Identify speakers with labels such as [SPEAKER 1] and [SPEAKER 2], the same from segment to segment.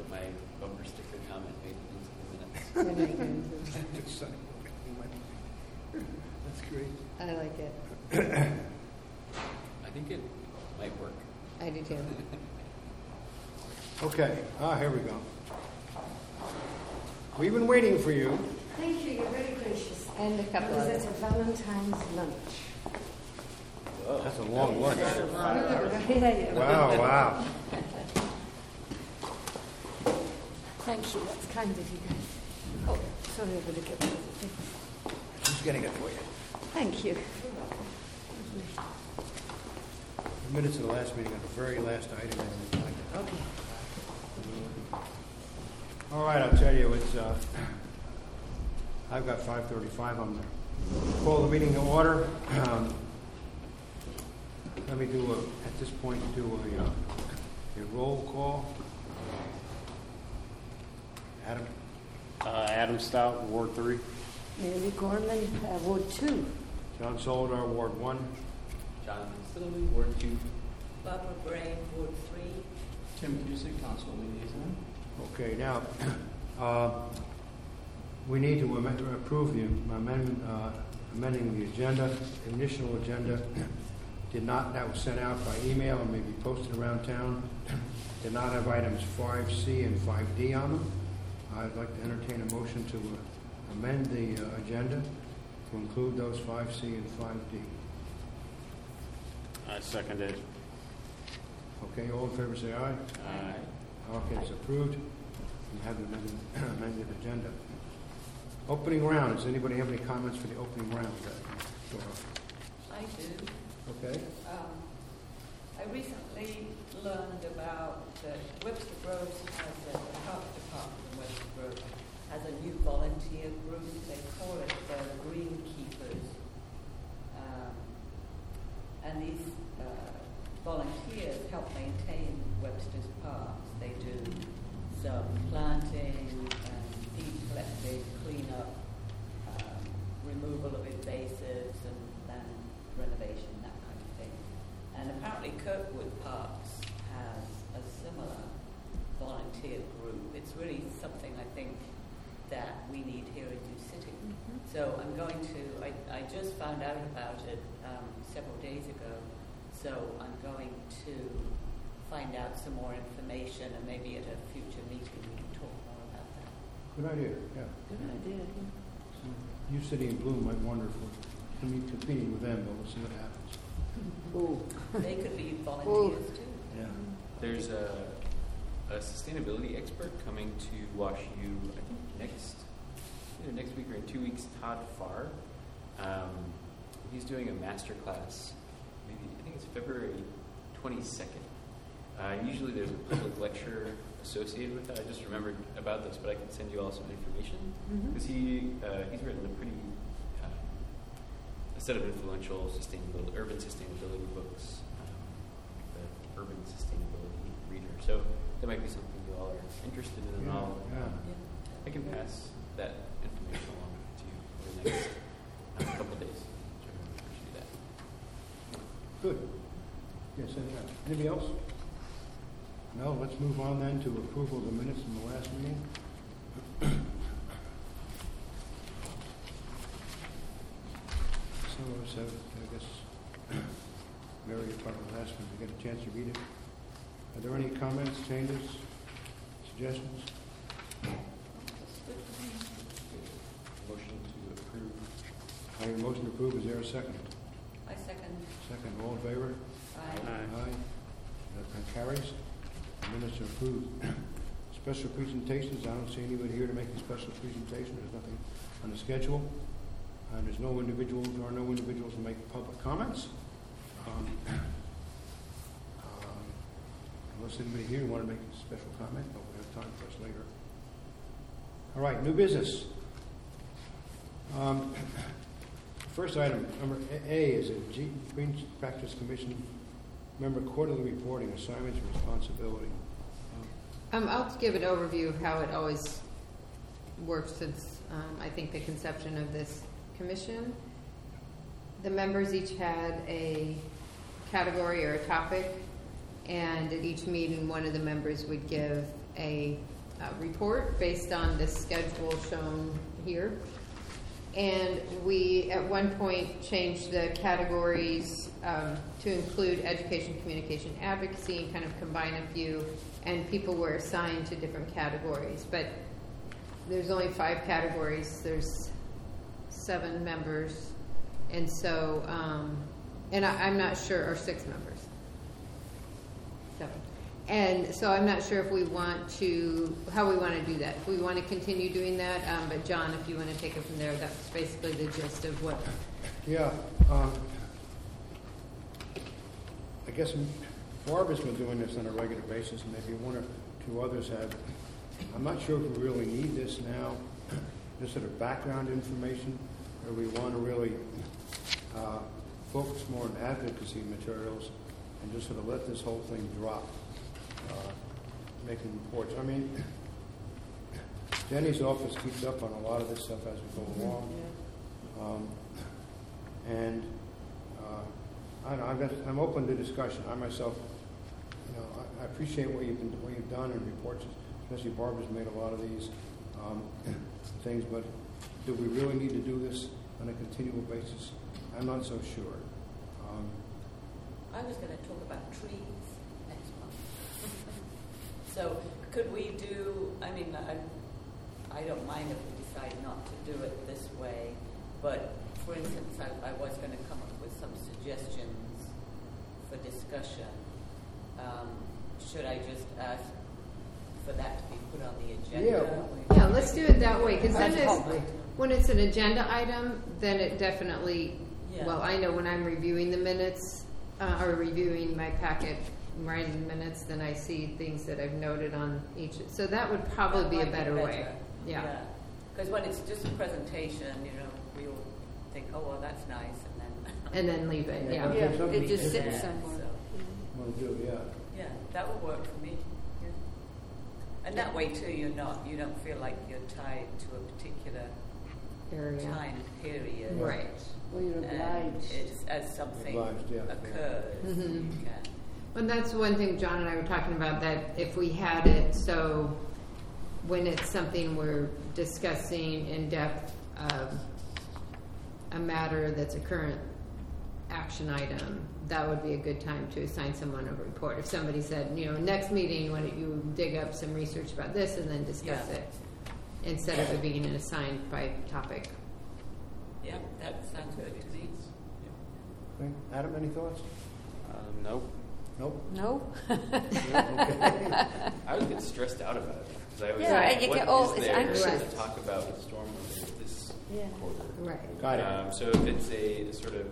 [SPEAKER 1] my bumper sticker comment maybe into the minutes.
[SPEAKER 2] That's great.
[SPEAKER 3] I like it.
[SPEAKER 1] I think it might work.
[SPEAKER 3] I do too.
[SPEAKER 2] Okay. Here we go. We've been waiting for you.
[SPEAKER 4] Thank you, you're very gracious.
[SPEAKER 3] And a couple of
[SPEAKER 4] It's a Valentine's lunch.
[SPEAKER 1] Whoa.
[SPEAKER 2] That's a long lunch.
[SPEAKER 4] Yeah.
[SPEAKER 2] Wow.
[SPEAKER 4] Thank you, that's kind of you guys. Oh, sorry, I better get rid of the thing.
[SPEAKER 2] Who's getting it for you?
[SPEAKER 4] Thank you.
[SPEAKER 2] The minutes of the last meeting on the very last item.
[SPEAKER 4] Okay.
[SPEAKER 2] All right, I'll tell you, it's. I've got 5:35. I'm going to call the meeting to order. Let me at this point, a roll call. Adam?
[SPEAKER 5] Adam Stout, Ward 3.
[SPEAKER 4] Mary Gorman, Ward 2.
[SPEAKER 2] John Soledar, Ward 1.
[SPEAKER 1] Jonathan Stillman, Ward 2.
[SPEAKER 6] Barbara Gray, Ward 3.
[SPEAKER 7] Tim Cusick, Council Liaison.
[SPEAKER 2] Okay, now, we need to approve the amending the agenda. The initial agenda that was sent out by email and may be posted around town, did not have items 5C and 5D on them. I'd like to entertain a motion to amend the agenda to include those 5C and 5D.
[SPEAKER 5] I second it.
[SPEAKER 2] Okay, all in favor say aye.
[SPEAKER 5] Aye.
[SPEAKER 2] Okay, it's approved. We have the amended agenda. Opening round. Does anybody have any comments for the opening round?
[SPEAKER 6] I do.
[SPEAKER 2] Okay.
[SPEAKER 6] I recently learned about that Webster Groves has the health department in Webster Groves has a new volunteer group. They call it the Greenkeepers. And these volunteers help maintain Webster's parks. They do some planting, seed collecting, cleanup, removal of invasives, and land renovation, that kind of thing. And apparently Kirkwood Parks has a similar volunteer group. It's really something I think that we need here in New City. Mm-hmm. So I'm going to, I just found out about it several days ago, so I'm going to find out some more information, and maybe at a future meeting we can talk more about that.
[SPEAKER 2] Good idea, yeah.
[SPEAKER 4] Good idea.
[SPEAKER 2] New City and Bloom might wonder if we're competing with them, but we'll see what happens.
[SPEAKER 4] Ooh.
[SPEAKER 6] They could be volunteers too.
[SPEAKER 2] Yeah.
[SPEAKER 1] There's a sustainability expert coming to Wash U, I think either next week or in 2 weeks, Todd Farr. He's doing a master class, I think it's February 22nd. Usually there's a public lecture associated with that. I just remembered about this, but I can send you all some information. Because he's written a set of influential urban sustainability books, the Urban Sustainability Reader. So that might be something you all are interested in, and I can pass that information along to you over the next couple of days. So I really appreciate that.
[SPEAKER 2] Good. Yes, anybody else? No, let's move on then to approval of the minutes from the last meeting. Some of us have, I guess, Mary, you're part of the last one. Did you get a chance to read it? Are there any comments, changes, suggestions?
[SPEAKER 1] Motion to approve.
[SPEAKER 2] I have a motion to approve. Is there a second?
[SPEAKER 6] I second.
[SPEAKER 2] Second. All in favor? Aye. That carries. Minutes are approved. Special presentations. I don't see anybody here to make a special presentation. There's nothing on the schedule. And there's no individuals to make public comments. Unless anybody here want to make a special comment, but we'll have time for us later. All right, new business. First item, number A, is a Green Practice Commission member quarterly reporting, assignments, and responsibility.
[SPEAKER 3] I'll give an overview of how it always works since I think the conception of this commission. The members each had a category or a topic, and at each meeting one of the members would give a report based on the schedule shown here. And we, at one point, changed the categories to include education, communication, advocacy, and kind of combine a few, and people were assigned to different categories. But there's only 5 categories. There's 7 members. And so, and I'm not sure, or 6 members. 7. And so I'm not sure if we want to, how we want to do that. If we want to continue doing that, but John, if you want to take it from there, that's basically the gist of what.
[SPEAKER 2] Yeah. I guess Barbara's been doing this on a regular basis, and maybe 1 or 2 others have. I'm not sure if we really need this now, just sort of background information, or we want to really focus more on advocacy materials and just sort of let this whole thing drop. Making reports. I mean, Jenny's office keeps up on a lot of this stuff as we go along. And I don't know, I'm open to discussion. I myself, I appreciate what you've done in reports, especially Barbara's made a lot of these things, but do we really need to do this on a continual basis? I'm not so sure.
[SPEAKER 6] I was going to talk about trees next month. So could we do, I mean, I don't mind if we decide not to do it this way, but for instance, I was going to come up with some suggestions for discussion. Should I just ask for that to be put on the agenda?
[SPEAKER 3] Yeah, let's do it that way, because then when it's an agenda item, then it definitely, well, I know when I'm reviewing the minutes, or reviewing my packet, writing minutes, then I see things that I've noted on each. So that would probably be a better way. Yeah.
[SPEAKER 6] Because when it's just a presentation, we all think, oh, well, that's nice,
[SPEAKER 3] and then leave it. Yeah.
[SPEAKER 4] It just sits somewhere.
[SPEAKER 2] Will do, yeah.
[SPEAKER 6] Yeah, that would work for me. Yeah. And that way too, you don't feel like you're tied to a particular
[SPEAKER 3] area.
[SPEAKER 6] time period.
[SPEAKER 3] Right.
[SPEAKER 4] Well, you're obliged.
[SPEAKER 6] It's as something occurs.
[SPEAKER 3] Mm-hmm.
[SPEAKER 6] You can.
[SPEAKER 3] And that's one thing John and I were talking about, that if we had it, so when it's something we're discussing in depth, a matter that's a current action item, that would be a good time to assign someone a report. If somebody said, next meeting, why don't you dig up some research about this and then discuss it, instead of it being an assigned by topic.
[SPEAKER 6] Yeah, that sounds good to me.
[SPEAKER 2] Okay. Adam, any thoughts?
[SPEAKER 5] Nope.
[SPEAKER 2] Nope.
[SPEAKER 4] No?
[SPEAKER 2] Okay.
[SPEAKER 1] I would get stressed out about it because I was
[SPEAKER 4] Yeah,
[SPEAKER 1] like,
[SPEAKER 4] you
[SPEAKER 1] what
[SPEAKER 4] get all-
[SPEAKER 1] is
[SPEAKER 4] it's
[SPEAKER 1] there
[SPEAKER 4] anxious.
[SPEAKER 1] to talk about with stormwater this quarter?
[SPEAKER 3] Right.
[SPEAKER 2] Got it.
[SPEAKER 1] So if it's a sort of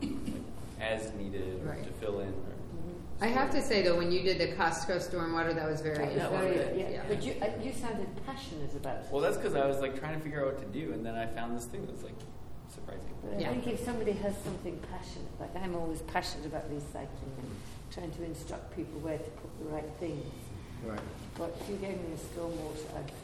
[SPEAKER 1] as needed or
[SPEAKER 3] Right.
[SPEAKER 1] to fill in. Or,
[SPEAKER 3] I have to say, though, when you did the Costco stormwater, that was very
[SPEAKER 6] That was
[SPEAKER 3] informative.
[SPEAKER 6] good.
[SPEAKER 3] Yeah.
[SPEAKER 4] But you sounded passionate about it.
[SPEAKER 1] well, that's because I was like trying to figure out what to do, and then I found this thing that's like surprising.
[SPEAKER 4] But I
[SPEAKER 3] Yeah.
[SPEAKER 4] think if somebody has something passionate, like I'm always passionate about recycling and trying to instruct people where to put the right things.
[SPEAKER 2] Right.
[SPEAKER 4] But if you gave me a stormwater, I'd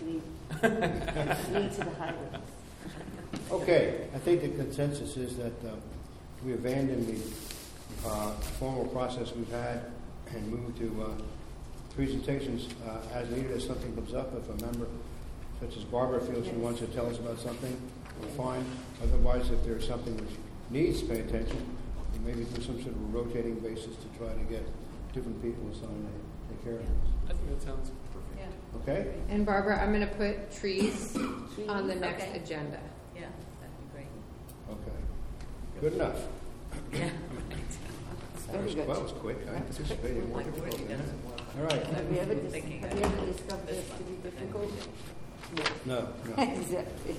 [SPEAKER 4] flee to the highlands.
[SPEAKER 2] Okay, I think the consensus is that we abandon the formal process we've had and move to presentations as needed as something comes up. If a member, such as Barbara, feels she wants to tell us about something, we're fine. Otherwise, if there's something which needs to pay attention, we maybe do some sort of rotating basis to try to get different people assigned to take care of this.
[SPEAKER 1] I think that sounds perfect.
[SPEAKER 6] Yeah.
[SPEAKER 2] Okay?
[SPEAKER 3] And Barbara, I'm going to put trees on the next
[SPEAKER 6] Okay.
[SPEAKER 3] agenda.
[SPEAKER 6] Yeah, that'd be great.
[SPEAKER 2] Okay. Good enough.
[SPEAKER 6] Yeah.
[SPEAKER 4] Very good.
[SPEAKER 2] That was quick. I anticipated more
[SPEAKER 6] Like, it really
[SPEAKER 2] difficult than
[SPEAKER 6] doesn't
[SPEAKER 2] that.
[SPEAKER 6] work.
[SPEAKER 2] All right.
[SPEAKER 4] Have you ever
[SPEAKER 6] Thinking
[SPEAKER 4] discovered this to be difficult?
[SPEAKER 2] No.
[SPEAKER 4] Exactly.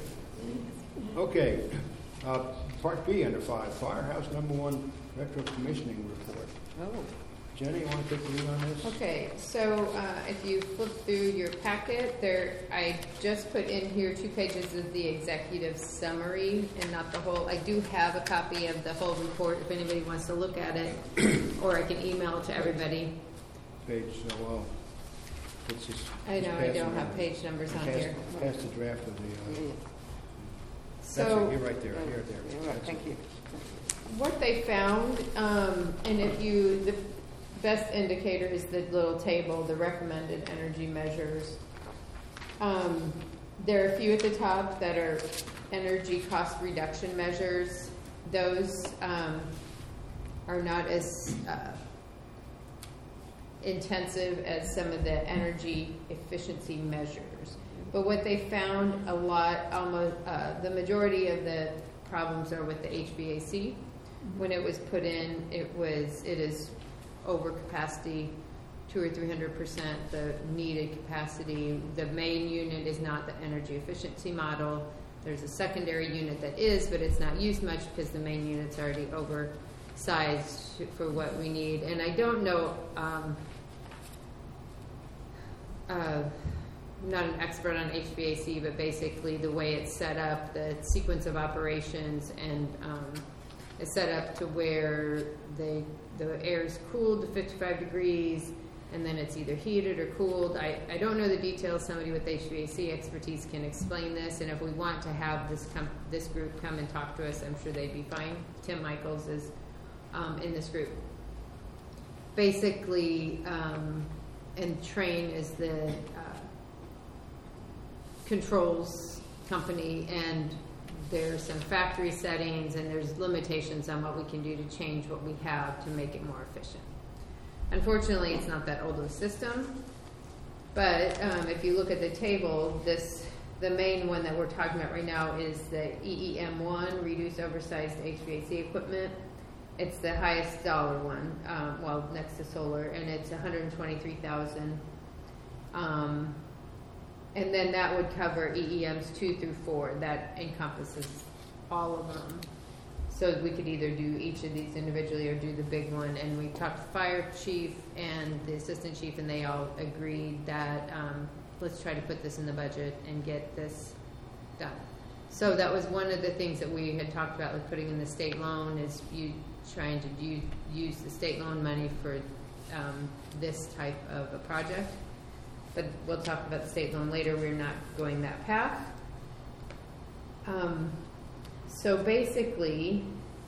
[SPEAKER 2] Okay. Part B under 5, Firehouse number 1 retro commissioning report.
[SPEAKER 4] Oh.
[SPEAKER 2] Jenny, you want to take the lead on this?
[SPEAKER 3] Okay, so if you flip through your packet, I just put in here 2 pages of the executive summary and not the whole. I do have a copy of the whole report if anybody wants to look at it, or I can email it to everybody.
[SPEAKER 2] Page, well, it's just...
[SPEAKER 3] I know, I
[SPEAKER 2] pass
[SPEAKER 3] don't
[SPEAKER 2] it
[SPEAKER 3] have
[SPEAKER 2] around.
[SPEAKER 3] page numbers on
[SPEAKER 2] Pass-
[SPEAKER 3] here.
[SPEAKER 2] Pass the draft of the...
[SPEAKER 4] Yeah.
[SPEAKER 2] that's
[SPEAKER 3] So
[SPEAKER 2] it, you're right there, here, there.
[SPEAKER 4] You're right,
[SPEAKER 2] That's
[SPEAKER 4] thank
[SPEAKER 2] it.
[SPEAKER 4] you.
[SPEAKER 3] what they found, and the best indicator is the little table, the recommended energy measures. There are a few at the top that are energy cost reduction measures. Those are not as intensive as some of the energy efficiency measures. But what they found a lot, almost the majority of the problems are with the HVAC. When it was put in, it is over capacity, 200 or 300% the needed capacity. The main unit is not the energy efficiency model. There's a secondary unit that is, but it's not used much because the main unit's already oversized for what we need. And I don't know, I'm not an expert on HVAC, but basically the way it's set up, the sequence of operations, and it's set up to where the air is cooled to 55 degrees, and then it's either heated or cooled. I don't know the details. Somebody with HVAC expertise can explain this, and if we want to have this group come and talk to us, I'm sure they'd be fine. Tim Michaels is in this group. Basically, and Trane is the controls company, and there's some factory settings, and there's limitations on what we can do to change what we have to make it more efficient. Unfortunately, it's not that old of a system, but if you look at the table, the main one that we're talking about right now is the EEM1, Reduced Oversized HVAC Equipment. It's the highest dollar one, well, next to solar, and it's $123,000. And then that would cover EEMs 2 through 4. That encompasses all of them. So we could either do each of these individually or do the big one. And we talked to the fire chief and the assistant chief, and they all agreed that let's try to put this in the budget and get this done. So that was one of the things that we had talked about, like putting in the state loan, is you trying to use the state loan money for this type of a project. But we'll talk about the state loan later. We're not going that path. So basically,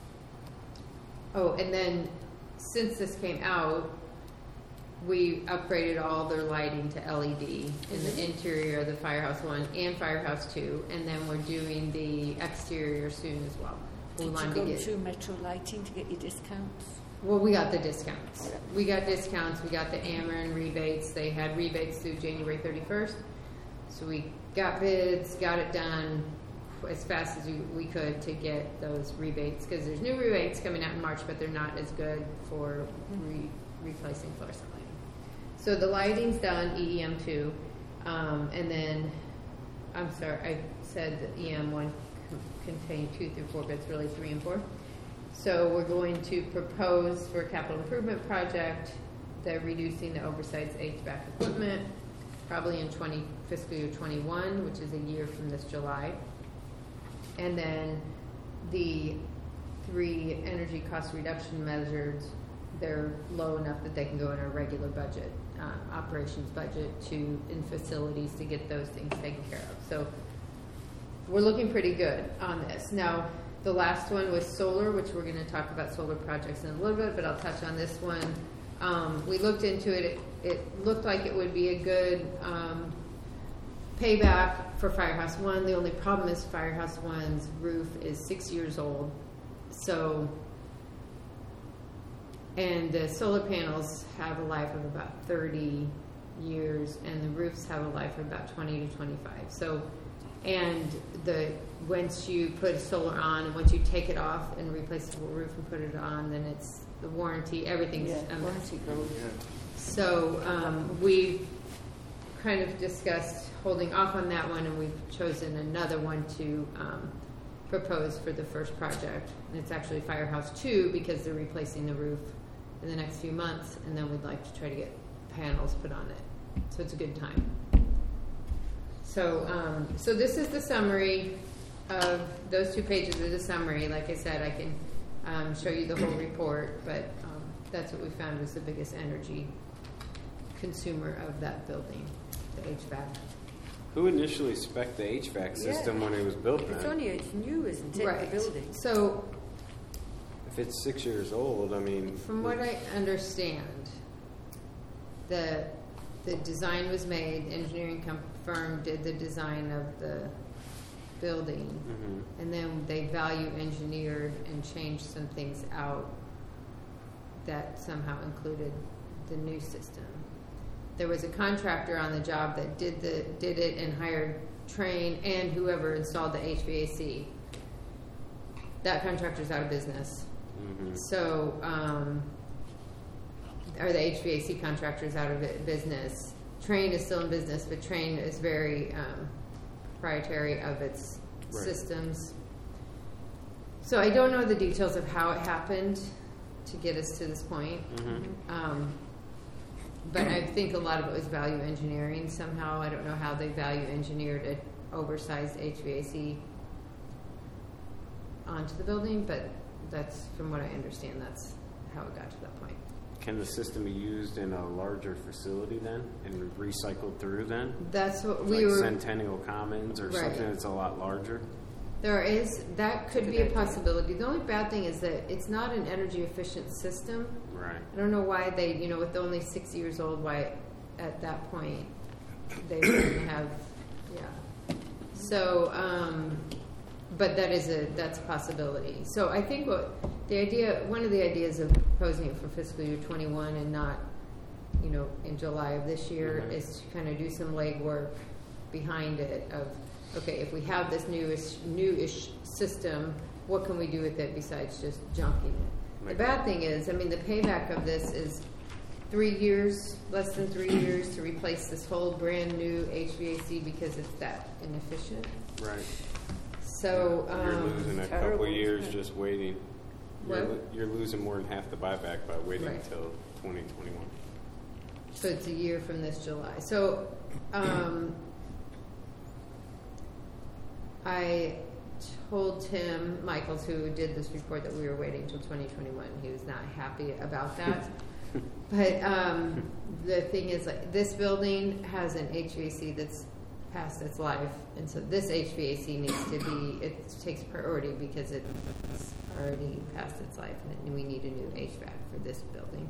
[SPEAKER 3] and then since this came out, we upgraded all their lighting to LED in the interior of the Firehouse 1 and Firehouse 2, and then we're doing the exterior soon as well.
[SPEAKER 4] Did you go through Metro Lighting to get your discounts?
[SPEAKER 3] Well, we got the discounts. We got the Ameren rebates. They had rebates through January 31st. So we got bids, got it done as fast as we could to get those rebates, because there's new rebates coming out in March, but they're not as good for replacing fluorescent lighting. So the lighting's done, EEM2. And then, I'm sorry, I said that EM1 contained 2 through 4, but it's really 3 and 4. So we're going to propose for a capital improvement project, they're reducing the oversized HVAC equipment, probably in fiscal year 21, which is a year from this July. And then the 3 energy cost reduction measures, they're low enough that they can go in our regular budget, operations budget, in facilities to get those things taken care of. So we're looking pretty good on this. Now, the last one was solar, which we're going to talk about solar projects in a little bit, but I'll touch on this one. We looked into it. It looked like it would be a good payback for Firehouse 1. The only problem is Firehouse 1's roof is 6 years old. So, and the solar panels have a life of about 30 years, and the roofs have a life of about 20 to 25. So, and once you put solar on, and once you take it off and replace the roof and put it on, then it's the warranty, everything's
[SPEAKER 4] warranty goes.
[SPEAKER 3] So we've kind of discussed holding off on that one, and we've chosen another one to propose for the first project. And it's actually Firehouse 2, because they're replacing the roof in the next few months, and then we'd like to try to get panels put on it. So it's a good time. So, so this is the summary of those 2 pages of the summary. Like I said, I can show you the whole report, but that's what we found was the biggest energy consumer of that building, the HVAC.
[SPEAKER 5] Who initially spec'd the HVAC system when it was built?
[SPEAKER 4] It's new, isn't it?
[SPEAKER 3] Right.
[SPEAKER 4] The building.
[SPEAKER 3] So,
[SPEAKER 5] If it's 6 years old, I mean.
[SPEAKER 3] from what I understand, the the design was made, engineering firm did the design of the building,
[SPEAKER 5] Mm-hmm.
[SPEAKER 3] and then they value engineered and changed some things out that somehow included the new system. There was a contractor on the job that did it and hired Trane and whoever installed the HVAC. That contractor's out of business.
[SPEAKER 5] Mm-hmm.
[SPEAKER 3] So, or the HVAC contractor's out of business. Trane is still in business, but Trane is very proprietary of its
[SPEAKER 5] Right.
[SPEAKER 3] systems. So I don't know the details of how it happened to get us to this point.
[SPEAKER 5] Mm-hmm.
[SPEAKER 3] But I think a lot of it was value engineering somehow. I don't know how they value engineered an oversized HVAC onto the building, but that's, from what I understand, that's how it got to that point.
[SPEAKER 5] Can the system be used in a larger facility then and recycled through then?
[SPEAKER 3] That's what we
[SPEAKER 5] Like
[SPEAKER 3] were.
[SPEAKER 5] Centennial Commons or
[SPEAKER 3] Right.
[SPEAKER 5] something that's a lot larger?
[SPEAKER 3] That could be a possibility. The only bad thing is that it's not an energy efficient system.
[SPEAKER 5] Right.
[SPEAKER 3] I don't know why they, with only 6 years old, why at that point they wouldn't have, yeah. So, but that's a possibility. So I think one of the ideas of proposing it for fiscal year 21 and not, in July of this year,
[SPEAKER 5] Mhm.
[SPEAKER 3] is to kind of do some legwork behind it of, okay, if we have this newish system, what can we do with it besides just junking it? The bad thing is, the payback of this is 3 years, less than 3 years to replace this whole brand new HVAC because it's that inefficient.
[SPEAKER 5] Right.
[SPEAKER 3] So,
[SPEAKER 5] You're losing a couple
[SPEAKER 4] terrible,
[SPEAKER 5] of years
[SPEAKER 4] isn't it?
[SPEAKER 5] just waiting.
[SPEAKER 3] What?
[SPEAKER 5] You're losing more than half the buyback by waiting
[SPEAKER 3] Right.
[SPEAKER 5] until 2021.
[SPEAKER 3] so it's a year from this July. So, I told Tim Michaels, who did this report, that we were waiting until 2021. He was not happy about that. But the thing is, this building has an HVAC that's past its life, and so this HVAC needs to be, it takes priority because it's already past its life, and we need a new HVAC for this building.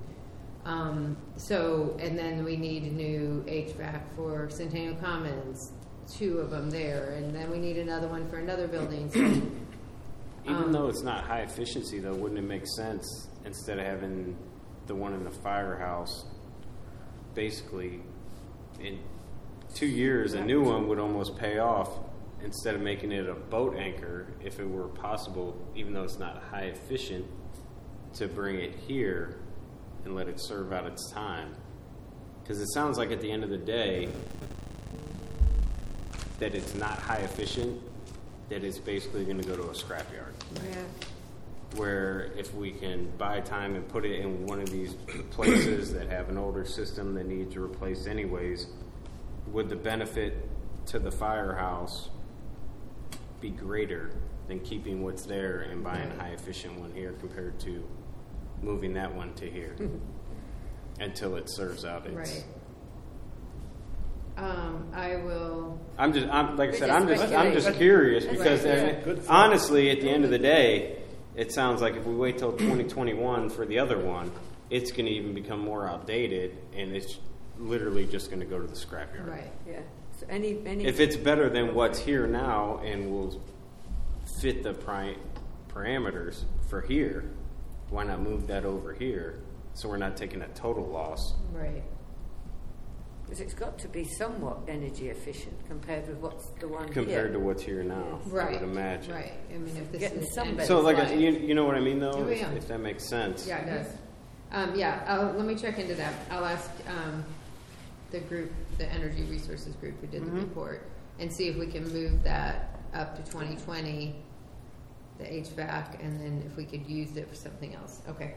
[SPEAKER 3] And then we need a new HVAC for Centennial Commons, 2 of them there, and then we need another one for another building. So,
[SPEAKER 5] Even though it's not high efficiency, though, wouldn't it make sense instead of having the one in the firehouse, basically in 2 years, a new one would almost pay off instead of making it a boat anchor, if it were possible, even though it's not high efficient, to bring it here and let it serve out its time. Because it sounds like at the end of the day that it's not high efficient, that it's basically going to go to a scrapyard.
[SPEAKER 3] yeah.
[SPEAKER 5] Where if we can buy time and put it in one of these places that have an older system that needs replaced anyways, would the benefit to the firehouse be greater than keeping what's there and buying a high efficient one here compared to moving that one to here until it serves out its...
[SPEAKER 3] Right. I will.
[SPEAKER 5] I'm like I
[SPEAKER 4] We're
[SPEAKER 5] said,
[SPEAKER 4] just
[SPEAKER 5] I'm just
[SPEAKER 4] speculating.
[SPEAKER 5] curious
[SPEAKER 3] Right,
[SPEAKER 5] because
[SPEAKER 3] yeah.
[SPEAKER 2] Good thought.
[SPEAKER 5] honestly, at the end of the day, it sounds like if we wait till 2021 for the other one, it's going to even become more outdated, and it's literally just going to go to the scrapyard.
[SPEAKER 3] Right.
[SPEAKER 4] Yeah. So any
[SPEAKER 5] If it's better than what's here now and will fit the parameters for here, why not move that over here so we're not taking a total loss?
[SPEAKER 3] Right.
[SPEAKER 4] because it's got to be somewhat energy efficient compared with what's the one
[SPEAKER 5] Compared to
[SPEAKER 4] here.
[SPEAKER 5] what's here now, I
[SPEAKER 3] Right.
[SPEAKER 5] would imagine.
[SPEAKER 3] Right. I mean, if this
[SPEAKER 4] Getting
[SPEAKER 3] is
[SPEAKER 4] some
[SPEAKER 3] end
[SPEAKER 4] better
[SPEAKER 5] So,
[SPEAKER 3] of
[SPEAKER 5] like,
[SPEAKER 3] life.
[SPEAKER 5] you know what I mean, though?
[SPEAKER 3] Oh, yeah.
[SPEAKER 5] If that makes sense.
[SPEAKER 3] Yeah, it does. Let me check into that. I'll ask the group, the Energy Resources Group who did the report, and see if we can move that up to 2020, the HVAC, and then if we could use it for something else. Okay.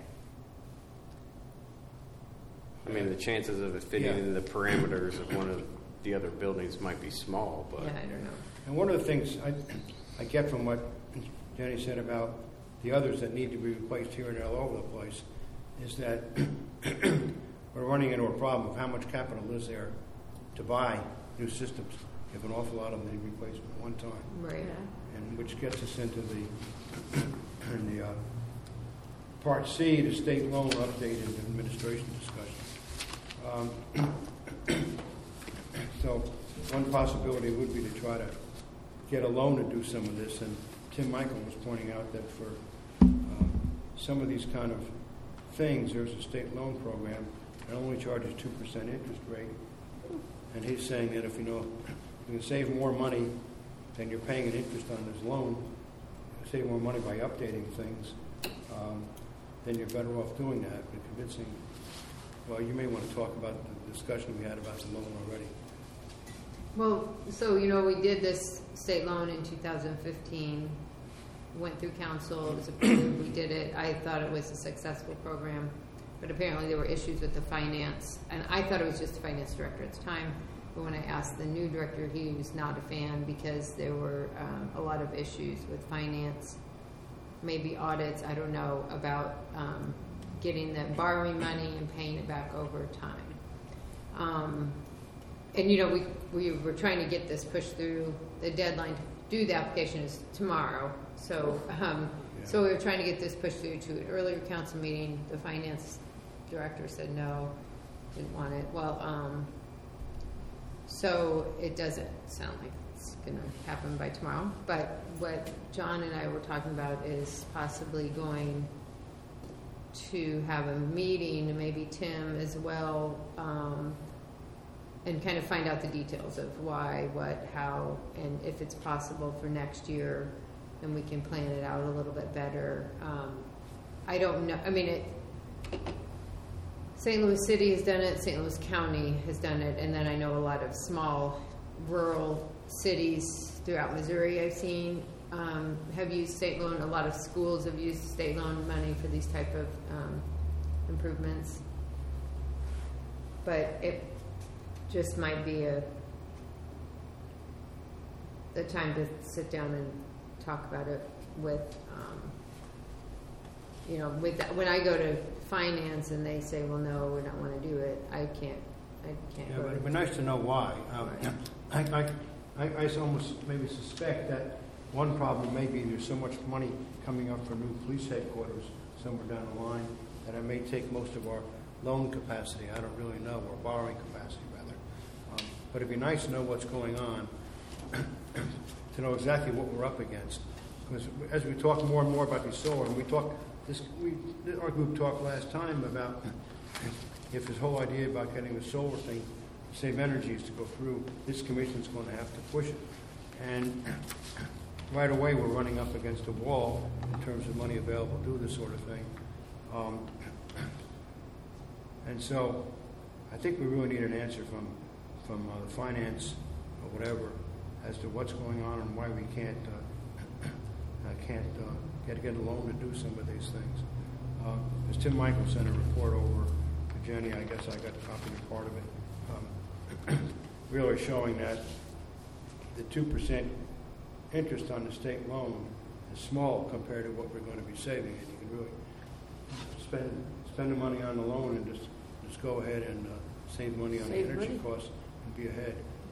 [SPEAKER 5] I mean, the chances of it fitting
[SPEAKER 2] Yeah.
[SPEAKER 5] in the parameters of one of the other buildings might be small, but
[SPEAKER 3] Yeah, I don't know.
[SPEAKER 2] And one of the things I get from what Jenny said about the others that need to be replaced here and there all over the place is that we're running into a problem of how much capital is there to buy new systems if an awful lot of them need replacement at one time,
[SPEAKER 3] Right.
[SPEAKER 2] and which gets us into the Part C, the state loan update and administration discussion. So one possibility would be to try to get a loan to do some of this. And Tim Michael was pointing out that for some of these kind of things, there's a state loan program that only charges 2% interest rate. And he's saying that if you can save more money than you're paying in interest on this loan, save more money by updating things, then you're better off doing that. But convincing, well, you may want to talk about the discussion we had about the loan already.
[SPEAKER 3] Well, so, we did this state loan in 2015, went through council, it was approved, we did it. I thought it was a successful program, but apparently there were issues with the finance, and I thought it was just the finance director at the time, but when I asked the new director, he was not a fan because there were a lot of issues with finance, maybe audits, I don't know, about getting the borrowing money and paying it back over time. And we were trying to get this pushed through. The deadline to do the application is tomorrow. So so we were trying to get this pushed through to an earlier council meeting. The finance director said no, didn't want it. Well, so it doesn't sound like it's going to happen by tomorrow. But what John and I were talking about is possibly going to have a meeting, and maybe Tim as well, and kind of find out the details of why, what, how, and if it's possible for next year, then we can plan it out a little bit better. I don't know. I mean, St. Louis City has done it, St. Louis County has done it, and then I know a lot of small rural cities throughout Missouri I've seen have used state loan. A lot of schools have used state loan money for these type of improvements. But it just might be the time to sit down and talk about it with, with that. When I go to finance and they say, well, no, we don't want to do it, I can't.
[SPEAKER 2] Yeah, but it'd be nice to know why. I almost maybe suspect that one problem may be there's so much money coming up for new police headquarters somewhere down the line that it may take most of our loan capacity. I don't really know, or borrowing capacity rather. But it'd be nice to know what's going on, to know exactly what we're up against. Because as we talk more and more about these solar, and our group talked last time about if this whole idea about getting the solar thing, save energy, is to go through, this commission's going to have to push it. And right away we're running up against a wall in terms of money available to do this sort of thing. And so I think we really need an answer from the finance or whatever as to what's going on and why we can't get a loan to do some of these things. As Tim Michael sent a report over to Jenny, I guess I got a copy of part of it, really showing that the 2% interest on the state loan is small compared to what we're going to be saving. And you can really spend the money on the loan and just go ahead and save money on the energy costs and be ahead.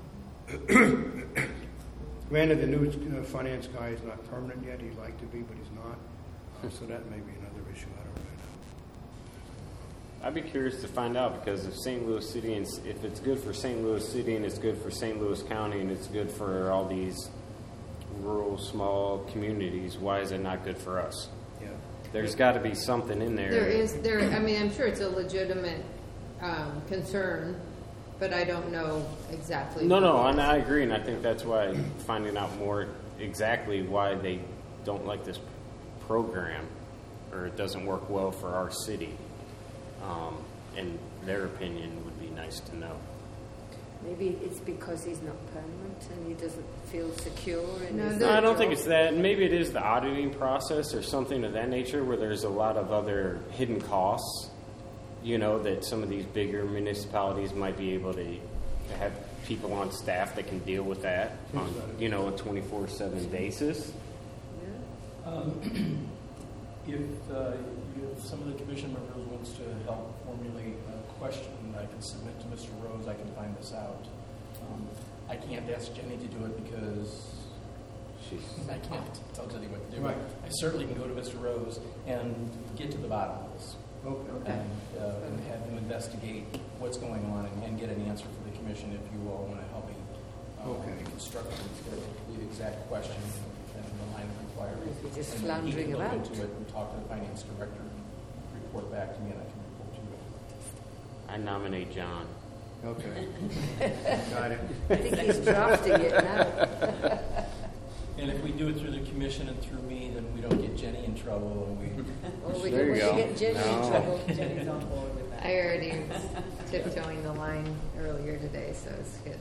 [SPEAKER 2] Granted, the new finance guy is not permanent yet. He'd like to be, but he's not. So that may be another issue. I don't really know.
[SPEAKER 5] I'd be curious to find out, because if St. Louis City, and if it's good for St. Louis City and it's good for St. Louis County and it's good for all these rural, small communities, why is it not good for us?
[SPEAKER 2] Yeah.
[SPEAKER 5] There's got to be something in there.
[SPEAKER 3] I mean, I'm sure it's a legitimate concern, but I don't know exactly.
[SPEAKER 5] No, and I agree, and I think that's why finding out more exactly why they don't like this program, or it doesn't work well for our city, in their opinion, would be nice to know.
[SPEAKER 4] Maybe it's because he's not permanent and he doesn't feel secure.
[SPEAKER 5] No, I don't think it's that. Maybe it is the auditing process or something of that nature, where there's a lot of other hidden costs, that some of these bigger municipalities might be able to have people on staff that can deal with that on, a 24/7 basis.
[SPEAKER 7] If some of the commission members wants to help formulate a question, I can submit to Mr. Rose. I can find this out. I can't ask Jenny to do it because I can't. I'll tell you what to do.
[SPEAKER 2] Right.
[SPEAKER 7] I certainly can go to Mr. Rose and get to the bottom of this.
[SPEAKER 2] Okay.
[SPEAKER 7] And have him investigate what's going on and get an answer for the commission if you all want to help me
[SPEAKER 2] Okay.
[SPEAKER 7] Instruct them to the exact question and the line of inquiry.
[SPEAKER 4] If you're just
[SPEAKER 7] And then he
[SPEAKER 4] floundering
[SPEAKER 7] can look
[SPEAKER 4] about.
[SPEAKER 7] into it and talk to the finance director and report back to me, and I can report to you.
[SPEAKER 5] I nominate John.
[SPEAKER 2] Okay. Got it.
[SPEAKER 4] I think he's drafting it now.
[SPEAKER 7] And if we do it through the commission and through me, then we don't get Jenny in trouble, and we.
[SPEAKER 4] Or we
[SPEAKER 5] There
[SPEAKER 4] can
[SPEAKER 5] you go.
[SPEAKER 4] get Jenny in
[SPEAKER 5] No.
[SPEAKER 4] trouble.
[SPEAKER 6] Jenny's on board with that.
[SPEAKER 3] I already was tiptoeing the line earlier today, so it's good.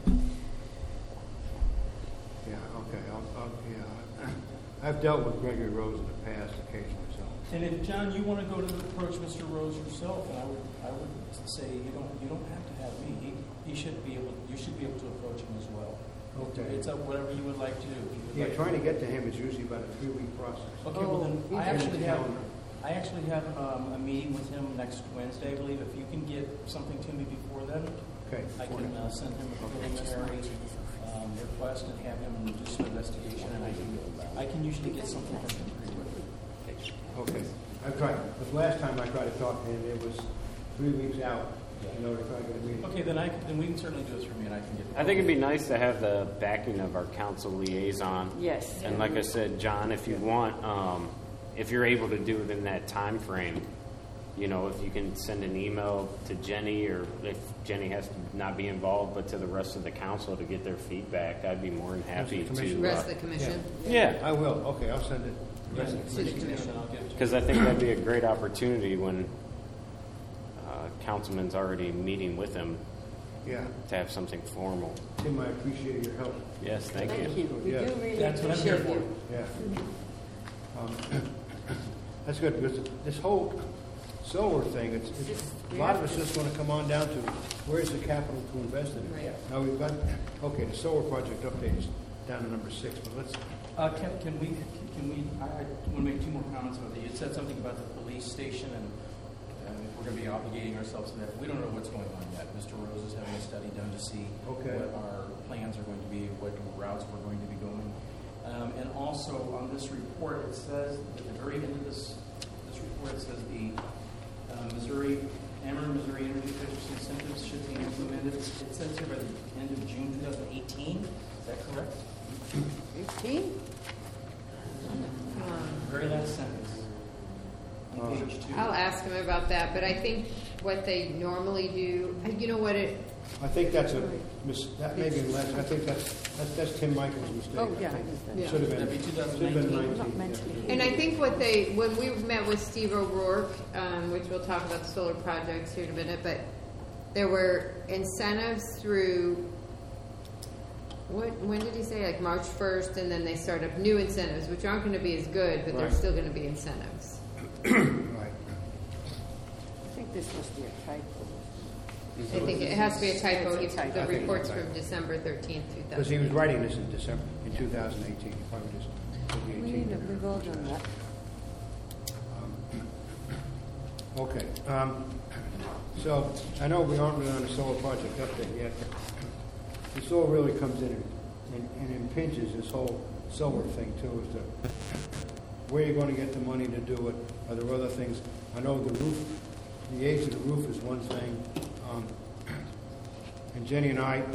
[SPEAKER 2] Yeah, okay, yeah. I've dealt with Gregory Rose in the past occasionally, so.
[SPEAKER 7] And if, John, you want to go to approach Mr. Rose yourself, and I would say you don't have to have me. You should be able to approach him as well.
[SPEAKER 2] Okay.
[SPEAKER 7] It's up whatever you would like to do. If you would
[SPEAKER 2] Yeah,
[SPEAKER 7] like
[SPEAKER 2] trying to get to him is usually about a 3-week process.
[SPEAKER 7] Okay, well then,
[SPEAKER 4] Oh,
[SPEAKER 7] I actually have
[SPEAKER 2] Calendar.
[SPEAKER 7] a meeting with him next Wednesday, I believe. If you can get something to me before then,
[SPEAKER 2] Okay.
[SPEAKER 7] I can send him a preliminary request and have him do some investigation, and I can usually get something from him pretty quickly.
[SPEAKER 2] Okay. I've tried, the last time I tried to talk to him, it was 3 weeks out, in order to try to get a meeting.
[SPEAKER 7] Okay, then we can certainly do it through me, and I can get.
[SPEAKER 5] I think it'd be nice to have the backing of our council liaison.
[SPEAKER 4] Yes.
[SPEAKER 5] And like I said, John, if you want, if you're able to do it in that time frame, you know, if you can send an email to Jenny, or if Jenny has to not be involved, but to the rest of the council to get their feedback, I'd be more than happy
[SPEAKER 2] Rest of the
[SPEAKER 5] to.
[SPEAKER 2] commission.
[SPEAKER 3] Rest of the commission?
[SPEAKER 5] Yeah,
[SPEAKER 2] I will, okay, I'll send it.
[SPEAKER 7] Yeah,
[SPEAKER 2] Rest of the
[SPEAKER 3] To the
[SPEAKER 2] commission.
[SPEAKER 3] commission.
[SPEAKER 7] I'll get it to you.
[SPEAKER 5] because I think that'd be a great opportunity when councilman's already meeting with him
[SPEAKER 2] Yeah.
[SPEAKER 5] to have something formal.
[SPEAKER 2] Tim, I appreciate your help.
[SPEAKER 5] Yes, thank
[SPEAKER 4] Thank
[SPEAKER 5] you.
[SPEAKER 4] you. We
[SPEAKER 2] Yeah.
[SPEAKER 4] do really
[SPEAKER 7] That's what I'm here
[SPEAKER 4] appreciate
[SPEAKER 7] for.
[SPEAKER 4] you.
[SPEAKER 2] Yeah. That's good, because this whole solar thing, a lot of us just want to come on down to, where's the capital to invest in it?
[SPEAKER 3] Right.
[SPEAKER 2] Now, we've got, okay, the solar project update is down to number 6, but let's,
[SPEAKER 7] Can we, I want to make 2 more comments about that. You said something about the police station, and we're going to be obligating ourselves to that. We don't know what's going on yet. Mr. Rose is having a study done to see
[SPEAKER 2] Okay.
[SPEAKER 7] what our plans are going to be, what routes we're going to be going. And also on this report, it says, at the very end of this report, it says the Ameren Missouri Energy Efficiency Incentives should be implemented. It says here by the end of June 2018. Is that correct?
[SPEAKER 4] 15?
[SPEAKER 7] Very last sentence. On page 2.
[SPEAKER 3] I'll ask him about that, but I think what they normally do, you know what it,
[SPEAKER 2] I think that's that may be less, I think that's Tim Michael's mistake.
[SPEAKER 4] Oh, yeah,
[SPEAKER 2] I think.
[SPEAKER 4] I understand.
[SPEAKER 3] Yeah.
[SPEAKER 2] Should have been,
[SPEAKER 7] That'd be
[SPEAKER 2] should have been
[SPEAKER 7] 2019.
[SPEAKER 2] 19.
[SPEAKER 4] Not mentally.
[SPEAKER 3] and I think when we met with Steve O'Rourke, which we'll talk about the solar projects here in a minute, but there were incentives through, when did he say, like March 1st, and then they start up new incentives, which aren't going to be as good, but they're
[SPEAKER 2] Right.
[SPEAKER 3] still going to be incentives.
[SPEAKER 2] Right.
[SPEAKER 4] I think this must be a typo.
[SPEAKER 3] I think it has to be a typo.
[SPEAKER 4] It's a typo.
[SPEAKER 3] The
[SPEAKER 2] I think it's a
[SPEAKER 3] report's
[SPEAKER 2] typo.
[SPEAKER 3] from December 13th,
[SPEAKER 2] Because he was
[SPEAKER 3] 2000.
[SPEAKER 2] writing this in December, in 2018, he probably just put the 18.
[SPEAKER 4] We've all done that.
[SPEAKER 2] Okay, so I know we aren't really on the solar project update yet, but the solar really comes in and impinges this whole solar thing too, as to where you're going to get the money to do it. Are there other things? I know the roof, the age of the roof is one thing, and Jenny and I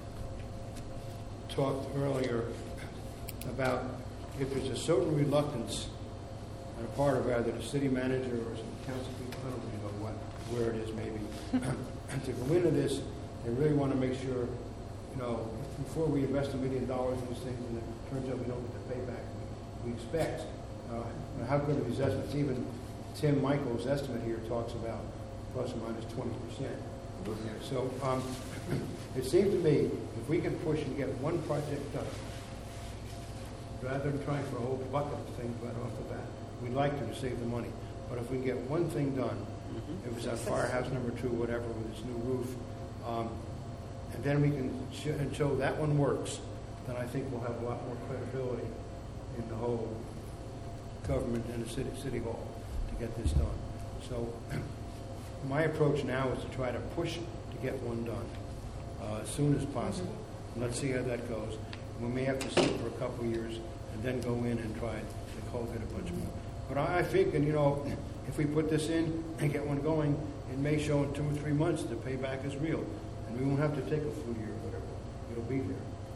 [SPEAKER 2] talked earlier about if there's a certain reluctance on the part of either the city manager or some council people, I don't really know where it is maybe, and to go into this, they really want to make sure, you know, before we invest $1 million in these things and it turns out we don't get the payback we expect, how good are these estimates? Even Tim Michael's estimate here talks about plus or minus 20%. So it seems to me if we can push and get one project done, rather than trying for a whole bucket of things right off the bat, we'd like to save the money. But if we get one thing done, if it's on firehouse number 2, whatever, with its new roof, and then we can show that one works, then I think we'll have a lot more credibility in the whole government and the city hall to get this done. So my approach now is to try to push to get one done as soon as possible. Let's see how that goes. We may have to sit for a couple of years and then go in and try to cultivate a bunch more. But I think, and you know, if we put this in and get one going, it may show in 2 or 3 months the payback is real. And we won't have to take a full year or whatever. It'll be there.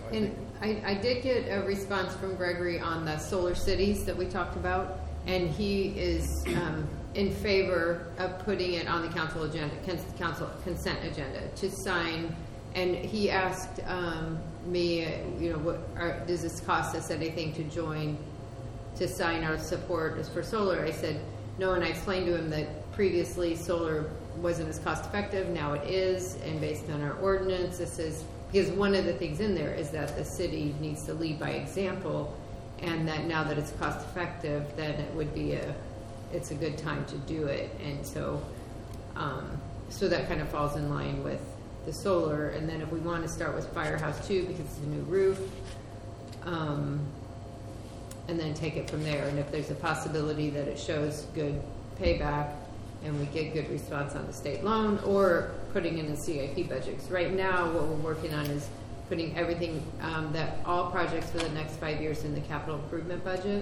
[SPEAKER 2] I
[SPEAKER 3] And
[SPEAKER 2] think-
[SPEAKER 3] I did get a response from Gregory on the solar cities that we talked about, and he is in favor of putting it on the council agenda, council consent agenda to sign. And he asked me, does this cost us anything to join, to sign our support for solar? I said no, and I explained to him that previously solar wasn't as cost effective. Now it is, and based on our ordinance, this is because one of the things in there is that the city needs to lead by example, and that now that it's cost effective, then it would be it's a good time to do it. And so that kind of falls in line with the solar. And then if we want to start with Firehouse 2 because it's a new roof, and then take it from there. And if there's a possibility that it shows good payback and we get good response on the state loan, or putting in a CIP budget. 'Cause right now what we're working on is putting everything, that all projects for the next 5 years in the capital improvement budget,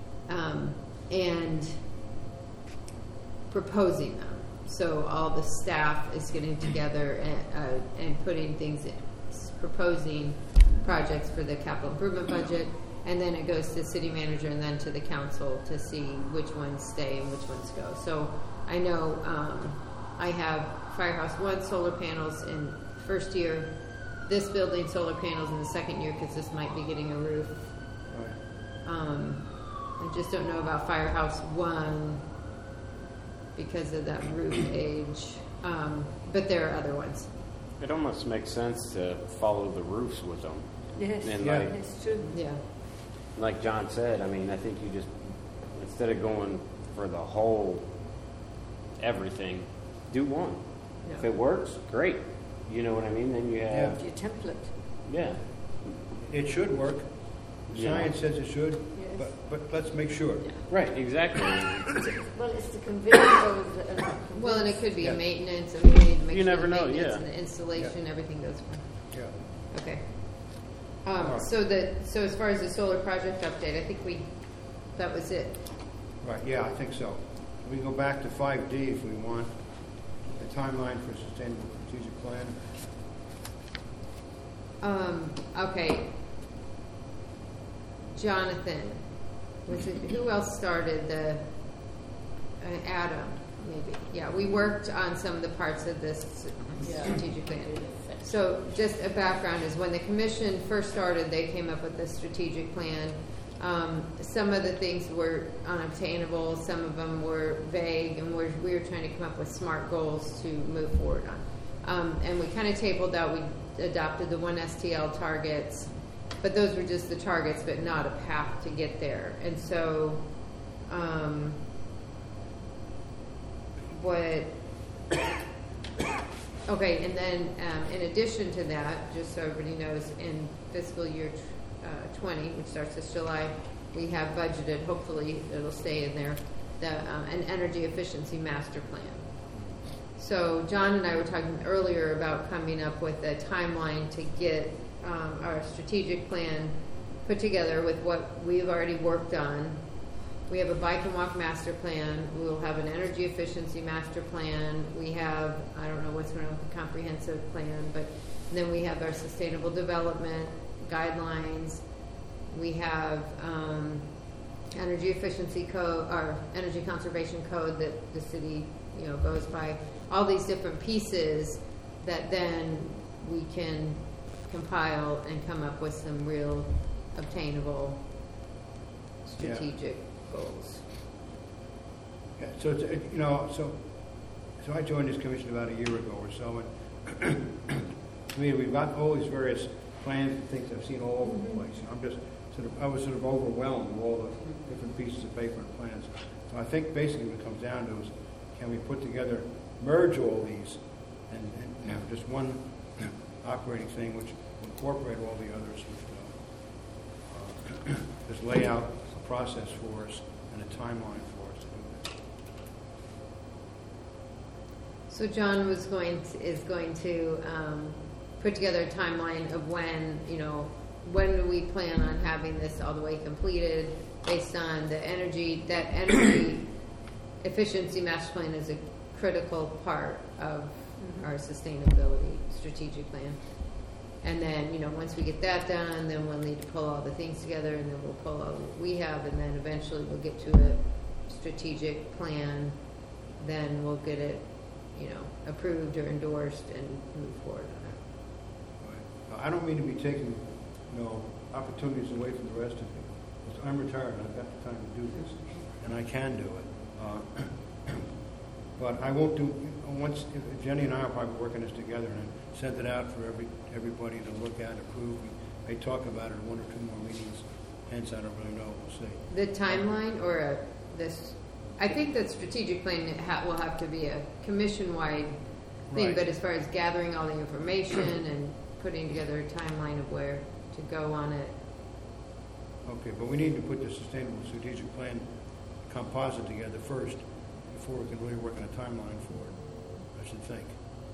[SPEAKER 3] and proposing them. So all the staff is getting together and putting things in, proposing projects for the capital improvement budget, and then it goes to the city manager and then to the council to see which ones stay and which ones go. So I know I have Firehouse 1 solar panels in first year, this building solar panels in the second year because this might be getting a roof. I just don't know about Firehouse 1 because of that roof age, but there are other ones.
[SPEAKER 5] It almost makes sense to follow the roofs with them.
[SPEAKER 4] Yes,
[SPEAKER 5] And
[SPEAKER 2] Yeah.
[SPEAKER 4] it's true.
[SPEAKER 3] Yeah.
[SPEAKER 5] like John said, I mean, I think you just, instead of going for the whole everything, do one.
[SPEAKER 3] Yeah.
[SPEAKER 5] If it works, great. You know what I mean? Then you have,
[SPEAKER 4] Your template.
[SPEAKER 5] yeah.
[SPEAKER 2] It should work.
[SPEAKER 5] Yeah.
[SPEAKER 2] Science says it should,
[SPEAKER 4] Yes.
[SPEAKER 2] but let's make sure.
[SPEAKER 3] Yeah.
[SPEAKER 5] Right, exactly.
[SPEAKER 4] Well, it's to convince those that are not
[SPEAKER 3] Well, and it could be
[SPEAKER 2] Yeah.
[SPEAKER 3] a maintenance, and we need to make
[SPEAKER 5] You
[SPEAKER 3] sure
[SPEAKER 5] never
[SPEAKER 3] the
[SPEAKER 5] know,
[SPEAKER 3] maintenance
[SPEAKER 5] yeah.
[SPEAKER 3] and the installation, everything goes fine.
[SPEAKER 2] Yeah.
[SPEAKER 3] Okay.
[SPEAKER 2] right.
[SPEAKER 3] So as far as the solar project update, I think that was it.
[SPEAKER 2] Right, yeah, I think so. We can go back to 5D if we want, the timeline for sustainable strategic plan.
[SPEAKER 3] Okay. Jonathan, who else started Adam, maybe. Yeah, we worked on some of the parts of this strategic plan. So just a background is when the commission first started, they came up with the strategic plan. Some of the things were unobtainable, some of them were vague, and we were trying to come up with SMART goals to move forward on. And we kind of tabled out, we adopted the 1 STL targets, but those were just the targets, but not a path to get there. And so, okay, and then in addition to that, just so everybody knows, in fiscal year 20, which starts this July, we have budgeted, hopefully it'll stay in there, an energy efficiency master plan. So John and I were talking earlier about coming up with a timeline to get our strategic plan put together with what we've already worked on. We have a bike and walk master plan. We'll have an energy efficiency master plan. We have, I don't know what's going on with the comprehensive plan, but then we have our sustainable development guidelines. We have energy efficiency code, our energy conservation code that the city, goes by. All these different pieces that then we can compile and come up with some real obtainable strategic goals.
[SPEAKER 2] Yeah, so it's, so I joined this commission about a year ago or so, and I mean, we've got all these various plans and things I've seen all over the place. And I was sort of overwhelmed with all the different pieces of paper and plans. So I think basically what it comes down to is, can we put together, merge all these, and have just one operating thing which will incorporate all the others, which just lay out a process for us and a timeline for us to do this.
[SPEAKER 3] So John is going to put together a timeline of when do we plan on having this all the way completed based on that energy efficiency master plan is a critical part of our sustainability strategic plan. And then, once we get that done, then we'll need to pull all the things together, and then we'll pull out what we have, and then eventually we'll get to a strategic plan. Then we'll get it, approved or endorsed and move forward on
[SPEAKER 2] I don't mean to be taking, opportunities away from the rest of you. 'Cause I'm retired and I've got the time to do this, and I can do it. But I won't do, once, Jenny and I are probably working this together and send it out for everybody to look at, approve. We may talk about it in one or two more meetings, hence I don't really know, we'll see.
[SPEAKER 3] it. The timeline or this, I think that strategic plan will have to be a commission-wide thing,
[SPEAKER 2] Right.
[SPEAKER 3] but as far as gathering all the information and putting together a timeline of where to go on it.
[SPEAKER 2] Okay, but we need to put the sustainable strategic plan composite together first before we can really work on a timeline for it, I should think.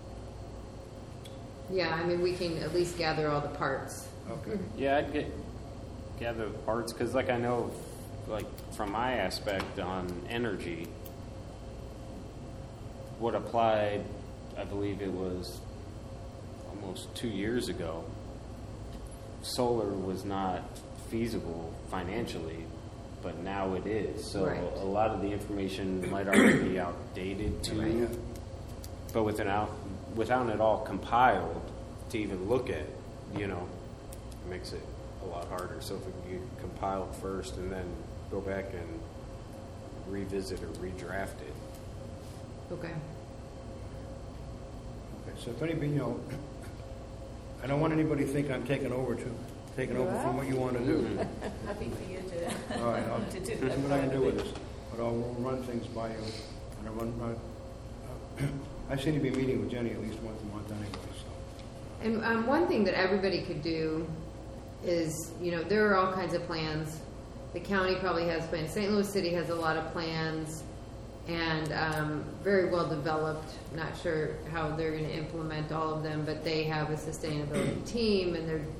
[SPEAKER 3] Yeah, we can at least gather all the parts.
[SPEAKER 2] Okay.
[SPEAKER 5] Yeah, I'd gather the parts because, I know, from my aspect on energy, what applied, I believe it was almost 2 years ago. Solar was not feasible financially, but now it is. So
[SPEAKER 3] Right.
[SPEAKER 5] a lot of the information might already be outdated too.
[SPEAKER 3] Right.
[SPEAKER 5] But without it all compiled to even look at, it makes it a lot harder. So if you compile it first and then go back and revisit or redraft it.
[SPEAKER 3] Okay.
[SPEAKER 2] Okay, so if anybody, I don't want anybody to think I'm taking over from what you want to do.
[SPEAKER 6] Happy for you to,
[SPEAKER 2] All right, I'll
[SPEAKER 6] to do
[SPEAKER 2] see
[SPEAKER 6] that.
[SPEAKER 2] what I can do with this, but I'll run things by you. And I seem to be meeting with Jenny at least once a month anyway, so.
[SPEAKER 3] And one thing that everybody could do is, there are all kinds of plans. The county probably has plans. St. Louis City has a lot of plans and very well developed. Not sure how they're going to implement all of them, but they have a sustainability team, and they're,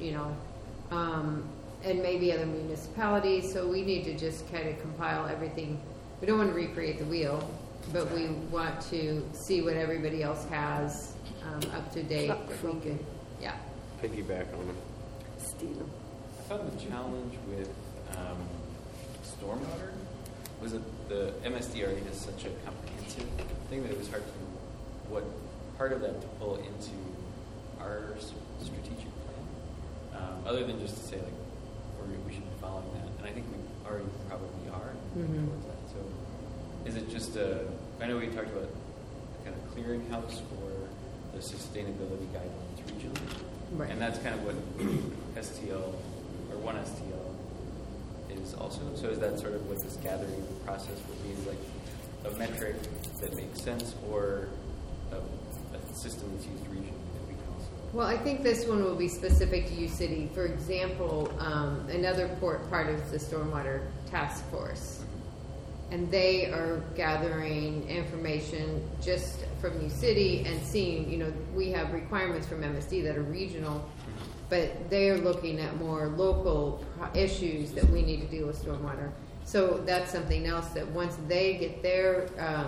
[SPEAKER 3] and maybe other municipalities. So we need to just kind of compile everything. We don't want to recreate the wheel, but we want to see what everybody else has up to date. That we could, yeah.
[SPEAKER 5] Piggyback on them.
[SPEAKER 4] Steal them.
[SPEAKER 1] I found the challenge with stormwater was that the MSD already has such a comprehensive thing that it was hard to what part of that to pull into our strategic plan, other than just to say we should be following that. And I think we already probably are moving towards that. So is it just I know we talked about a kind of clearinghouse for the sustainability guidelines regionally.
[SPEAKER 3] Right.
[SPEAKER 1] And that's kind of what STL or one STL is also. So is that sort of what this gathering process would be, like a metric that makes sense, or a system that's used regionally that we can also?
[SPEAKER 3] Well, I think this one will be specific to U City. For example, another part is the Stormwater Task Force. And they are gathering information just from U City and seeing, we have requirements from MSD that are regional, but they're looking at more local issues that we need to deal with stormwater. So that's something else that once they get their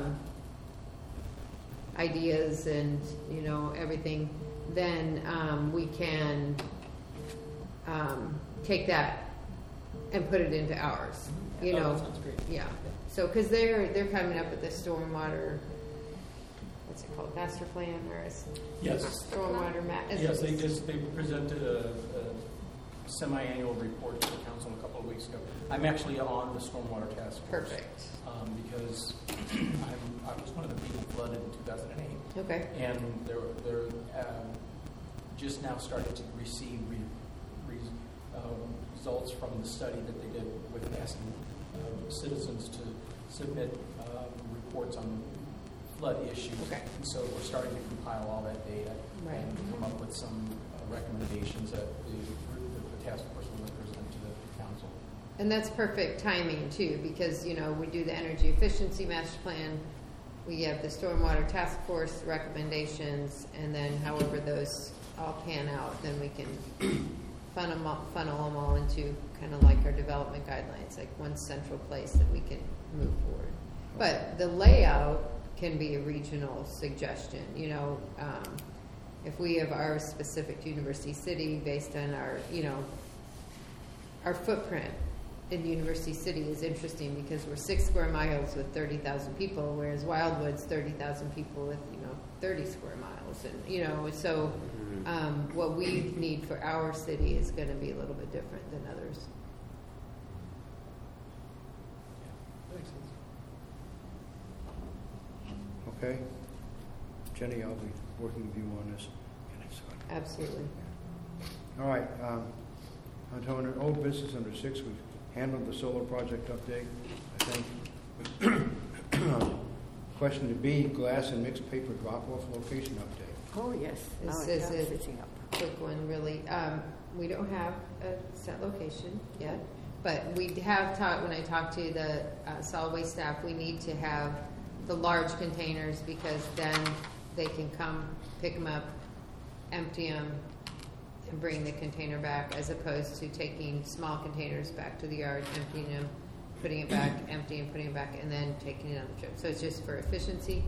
[SPEAKER 3] ideas and, everything, then we can take that and put it into ours.
[SPEAKER 1] Oh, that sounds great.
[SPEAKER 3] Yeah. So, because they're coming up with this stormwater, what's it called, master plan or
[SPEAKER 7] Yes.
[SPEAKER 3] stormwater map?
[SPEAKER 7] Yes, they presented a semi-annual report to the council a couple of weeks ago. I'm actually on the stormwater task force.
[SPEAKER 3] Perfect.
[SPEAKER 7] Because I was one of the people flooded in 2008.
[SPEAKER 3] Okay.
[SPEAKER 7] And they're just now started to receive results from the study that they did with asking citizens to submit reports on flood issues.
[SPEAKER 3] Okay.
[SPEAKER 7] And so we're starting to compile all that data
[SPEAKER 3] Right.
[SPEAKER 7] and come up with some recommendations that the task force will present to the council.
[SPEAKER 3] And that's perfect timing too, because, we do the energy efficiency master plan, we have the stormwater task force recommendations, and then however those all pan out, then we can funnel them all into kind of like our development guidelines, like one central place that we can move forward. But the layout can be a regional suggestion, if we have our specific to University City based on our, our footprint in University City is interesting because we're 6 square miles with 30,000 people, whereas Wildwood's 30,000 people with, 30 square miles. And, so what we need for our city is going to be a little bit different than others.
[SPEAKER 1] That makes sense.
[SPEAKER 2] Okay. Jenny, I'll be working with you on this.
[SPEAKER 3] Absolutely.
[SPEAKER 2] All right. On old business under 6, we've handled the solar project update, I think. Question to B, glass and mixed paper drop-off location update.
[SPEAKER 4] Oh, yes.
[SPEAKER 3] This
[SPEAKER 4] Now
[SPEAKER 3] is
[SPEAKER 4] it's
[SPEAKER 3] a
[SPEAKER 4] sitting up.
[SPEAKER 3] quick one, really. We don't have a set location yet, but we have talked, when I talked to the solid waste staff, we need to have the large containers because then they can come, pick them up, empty them, and bring the container back, as opposed to taking small containers back to the yard, emptying them, putting it back, emptying, putting it back, and then taking it on the trip. So it's just for efficiency.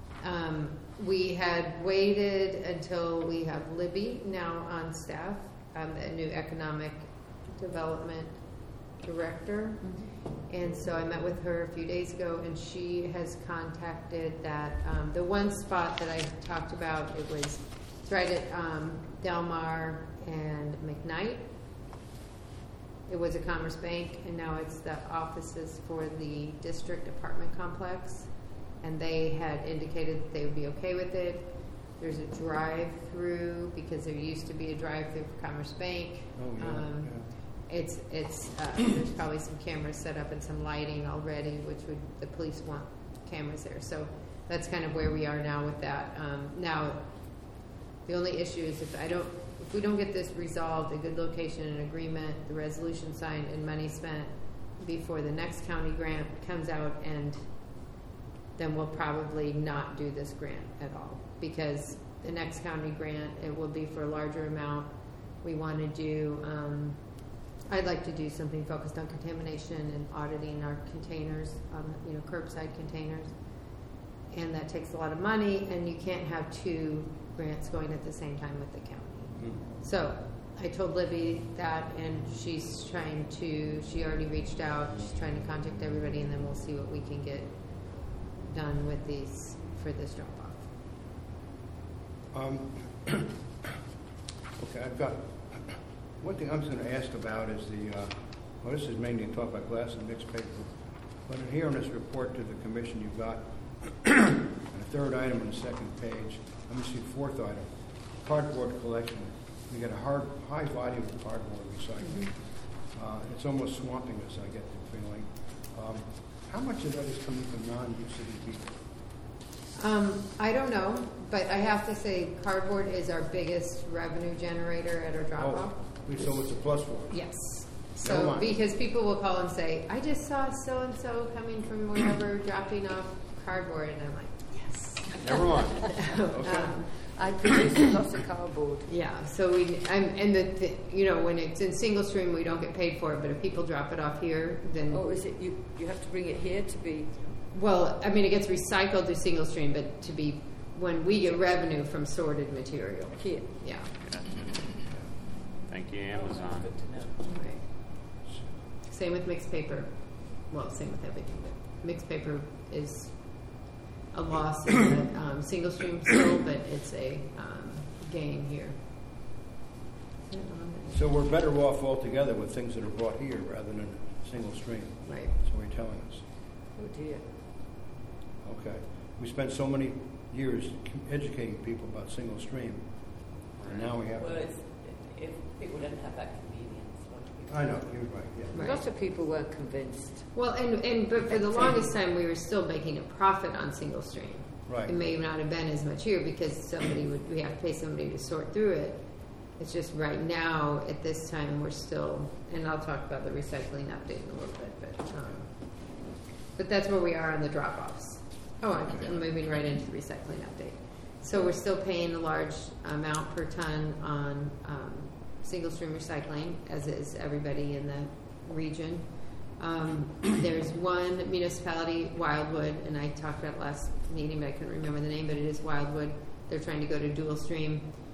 [SPEAKER 3] We had waited until we have Libby now on staff, the new economic development director. And so I met with her a few days ago, and she has contacted that, the one spot that I talked about, it's right at Del Mar and McKnight. It was a Commerce Bank, and now it's the offices for the district apartment complex. And they had indicated that they would be okay with it. There's a drive-through because there used to be a drive-through for Commerce Bank.
[SPEAKER 2] Oh, yeah.
[SPEAKER 3] There's probably some cameras set up and some lighting already, which would the police want cameras there. So that's kind of where we are now with that. Now, the only issue is if we don't get this resolved, a good location and agreement, the resolution signed, and money spent before the next county grant comes out, and then we'll probably not do this grant at all, because the next county grant, it will be for a larger amount. We want to do, I'd like to do something focused on contamination and auditing our containers, curbside containers. And that takes a lot of money, and you can't have 2 grants going at the same time with the county. So I told Libby that, and she already reached out. She's trying to contact everybody, and then we'll see what we can get done with these for this drop-off.
[SPEAKER 2] Okay, I've got one thing I was going to ask about is this is mainly talk about glass and mixed paper. But in here on this report to the commission, you've got a 3rd item on the 2nd page. Let me see, 4th item, cardboard collection. We get a high volume of cardboard recycling. It's almost swamping us, I get the feeling. How much of that is coming from non-U-City people?
[SPEAKER 3] I don't know, but I have to say cardboard is our biggest revenue generator at our drop-off.
[SPEAKER 2] So it's a plus for us.
[SPEAKER 3] Yes.
[SPEAKER 2] Never
[SPEAKER 3] So
[SPEAKER 2] mind.
[SPEAKER 3] because people will call and say, I just saw so-and-so coming from wherever dropping off cardboard, and I'm like, yes.
[SPEAKER 5] Never mind.
[SPEAKER 2] Okay.
[SPEAKER 4] I produce lots of cardboard.
[SPEAKER 3] Yeah, so when it's in single stream, we don't get paid for it, but if people drop it off here, then...
[SPEAKER 4] Oh, is it you have to bring it here to be...
[SPEAKER 3] Well, it gets recycled through single stream, but to be... When we get revenue from sorted material.
[SPEAKER 4] Here.
[SPEAKER 3] Yeah.
[SPEAKER 5] Thank you, Amazon.
[SPEAKER 6] Good to know.
[SPEAKER 3] Right. Same with mixed paper. Well, same with everything, but mixed paper is a loss in the single stream still, but it's a gain here.
[SPEAKER 2] So we're better off altogether with things that are brought here rather than single stream.
[SPEAKER 3] Right.
[SPEAKER 2] That's what you're telling us.
[SPEAKER 4] Oh, dear.
[SPEAKER 2] Okay. We spent so many years educating people about single stream, and now we have...
[SPEAKER 6] Well, if people didn't have that convenience, what do we do?
[SPEAKER 2] I know, you're right, yeah.
[SPEAKER 3] Right.
[SPEAKER 4] Lots of people weren't convinced.
[SPEAKER 3] Well, but for the longest time, we were still making a profit on single stream.
[SPEAKER 2] Right.
[SPEAKER 3] It may not have been as much here because we have to pay somebody to sort through it. It's just right now, at this time, we're still, and I'll talk about the recycling update in a little bit, but that's where we are on the drop-offs. Oh, I'm moving right into the recycling update. So we're still paying a large amount per ton on single stream recycling, as is everybody in the region. There's one municipality, Wildwood, and I talked about it last meeting, but I couldn't remember the name, but it is Wildwood. They're trying to go to dual stream.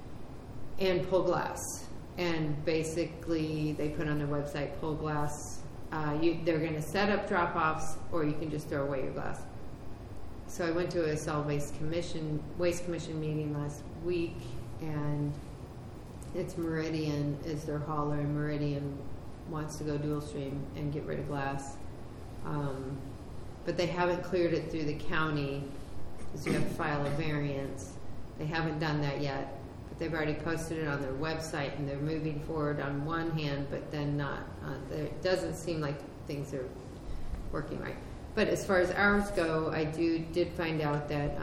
[SPEAKER 3] and pull glass. And basically, they put on their website, pull glass. They're going to set up drop-offs, or you can just throw away your glass. So I went to a solid waste commission meeting last week, and it's Meridian is their hauler, and Meridian wants to go dual stream and get rid of glass. But they haven't cleared it through the county, because you have to file a variance. They haven't done that yet. They've already posted it on their website, and they're moving forward on one hand, but then not. It doesn't seem like things are working right. But as far as ours go, I did find out that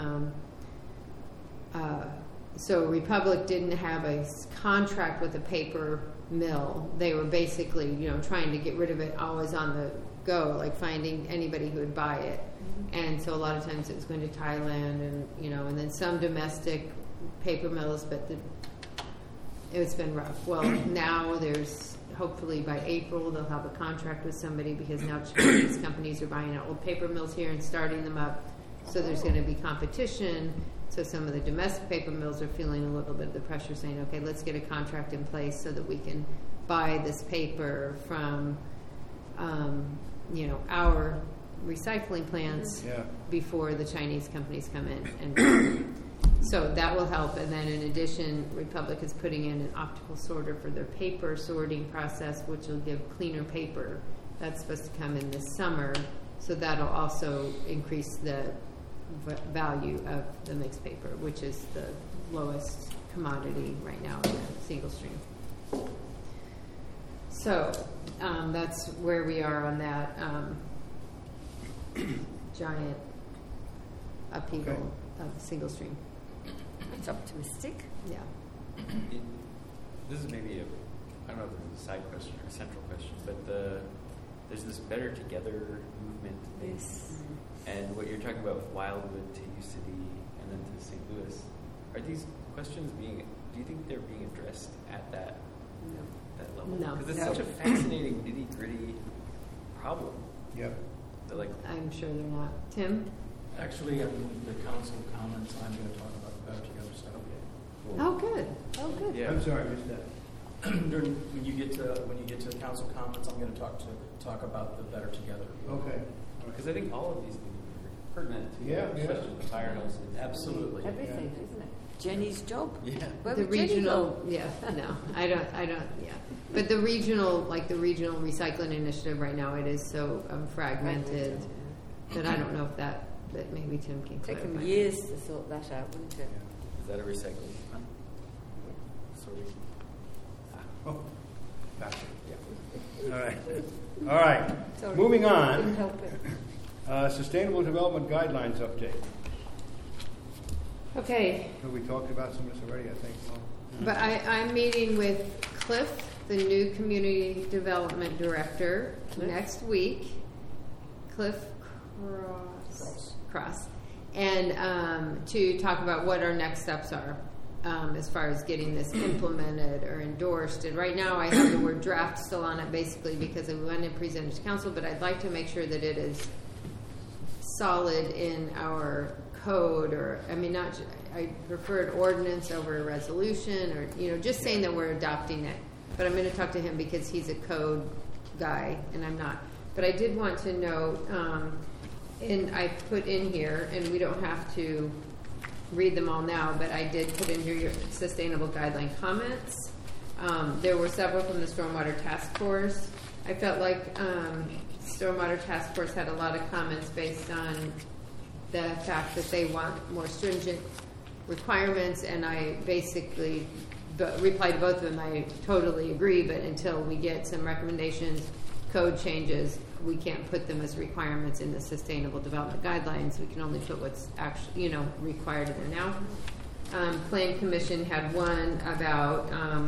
[SPEAKER 3] so Republic didn't have a contract with a paper mill. They were basically, trying to get rid of it always on the go, like finding anybody who would buy it. And so a lot of times it was going to Thailand, and then some domestic paper mills, but it's been rough. Well, now there's, hopefully by April, they'll have a contract with somebody, because now Chinese companies are buying out old paper mills here and starting them up. So there's going to be competition. So some of the domestic paper mills are feeling a little bit of the pressure, saying, okay, let's get a contract in place so that we can buy this paper from, our recycling plants before the Chinese companies come in. And so that will help. And then in addition, Republic is putting in an optical sorter for their paper sorting process, which will give cleaner paper. That's supposed to come in this summer. So that'll also increase the value of the mixed paper, which is the lowest commodity right now in the single stream. So that's where we are on that giant upheaval of single stream.
[SPEAKER 4] That's optimistic.
[SPEAKER 3] Yeah.
[SPEAKER 1] This is maybe I don't know if it's a side question or a central question, but there's this Better Together movement.
[SPEAKER 4] Yes.
[SPEAKER 1] And what you're talking about with Wildwood to U-City and then to St. Louis, are these questions do you think they're being addressed at that level?
[SPEAKER 3] No.
[SPEAKER 1] Because it's such a fascinating, nitty-gritty problem.
[SPEAKER 2] Yep.
[SPEAKER 3] I'm sure they're not. Tim?
[SPEAKER 7] Actually, in the council comments, I'm going to talk about the Better Together stuff.
[SPEAKER 3] Oh, good. Oh, good.
[SPEAKER 1] Yeah.
[SPEAKER 2] I'm sorry, I missed that.
[SPEAKER 7] When you get to the council comments, I'm going to talk about the Better Together.
[SPEAKER 2] Okay.
[SPEAKER 1] Because I think all of these things are pertinent to especially the firehouse.
[SPEAKER 7] Absolutely.
[SPEAKER 4] Everything, isn't it? Jenny's job.
[SPEAKER 1] Yeah.
[SPEAKER 4] Where
[SPEAKER 3] The
[SPEAKER 4] would Jenny
[SPEAKER 3] regional,
[SPEAKER 4] go?
[SPEAKER 3] no, I don't, But the regional recycling initiative right now, it is so fragmented that I don't know if that maybe Tim can
[SPEAKER 4] Take
[SPEAKER 3] clarify.
[SPEAKER 4] them years to sort that out, wouldn't it?
[SPEAKER 1] Is that a recycling fund? Sorry.
[SPEAKER 2] Oh, gotcha.
[SPEAKER 1] Yeah.
[SPEAKER 2] All right.
[SPEAKER 4] Sorry.
[SPEAKER 2] Moving
[SPEAKER 4] Couldn't
[SPEAKER 2] on.
[SPEAKER 4] help it.
[SPEAKER 2] Sustainable Development Guidelines update.
[SPEAKER 3] Okay,
[SPEAKER 2] So we talked about some of this already, I think.
[SPEAKER 3] but I'm meeting with Cliff, the new Community Development Director, next week. Cliff Cross. And to talk about what our next steps are as far as getting this implemented or endorsed. And right now I have the word draft still on it, basically because we went and presented to council, but I'd like to make sure that it is solid in our code, I prefer an ordinance over a resolution, or just saying that we're adopting it. But I'm going to talk to him because he's a code guy and I'm not. But I did want to note, and I put in here, and we don't have to read them all now, but I did put in here your sustainable guideline comments. There were several from the Stormwater Task Force. I felt like Stormwater Task Force had a lot of comments based on the fact that they want more stringent requirements, and I basically replied to both of them. I totally agree, but until we get some recommendations, code changes, we can't put them as requirements in the Sustainable Development Guidelines. We can only put what's actually, required in there now. Plan Commission had one about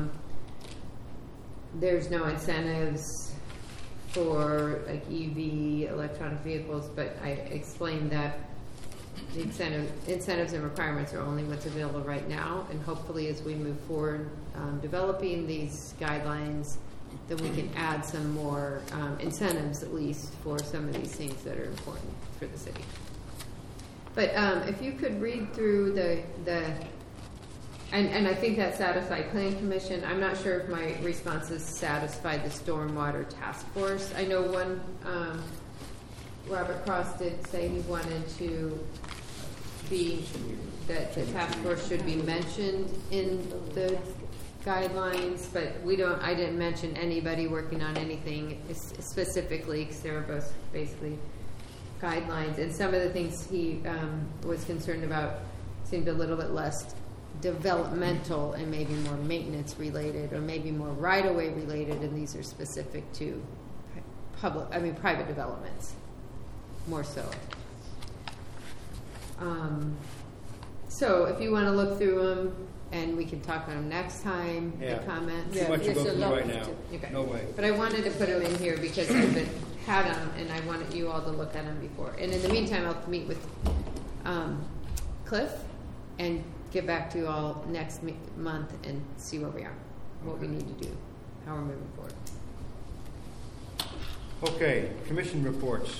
[SPEAKER 3] there's no incentives for like EV electronic vehicles, but I explained that the incentives and requirements are only what's available right now, and hopefully as we move forward developing these guidelines, then we can add some more incentives at least for some of these things that are important for the city. But if you could read through the And I think that satisfied Planning Commission. I'm not sure if my responses satisfied the Stormwater Task Force. I know one, Robert Cross did say he wanted to be, that the task force should be mentioned in the guidelines, but I didn't mention anybody working on anything specifically, because they were both basically guidelines. And some of the things he was concerned about seemed a little bit less developmental and maybe more maintenance related, or maybe more right-of-way related, and these are specific to private developments, more so. So if you want to look through them, and we can talk about them next time,
[SPEAKER 2] Yeah.
[SPEAKER 3] the comments.
[SPEAKER 2] Too much to
[SPEAKER 4] yes,
[SPEAKER 2] go
[SPEAKER 4] a
[SPEAKER 2] through
[SPEAKER 4] lot
[SPEAKER 2] right
[SPEAKER 4] to
[SPEAKER 2] now.
[SPEAKER 4] do.
[SPEAKER 3] Okay.
[SPEAKER 2] No way.
[SPEAKER 3] But I wanted to put them in here because I've had them, and I wanted you all to look at them before. And in the meantime, I'll meet with Cliff and get back to you all next month and see where we are, what we need to do, how we're moving forward.
[SPEAKER 2] Okay, commission reports.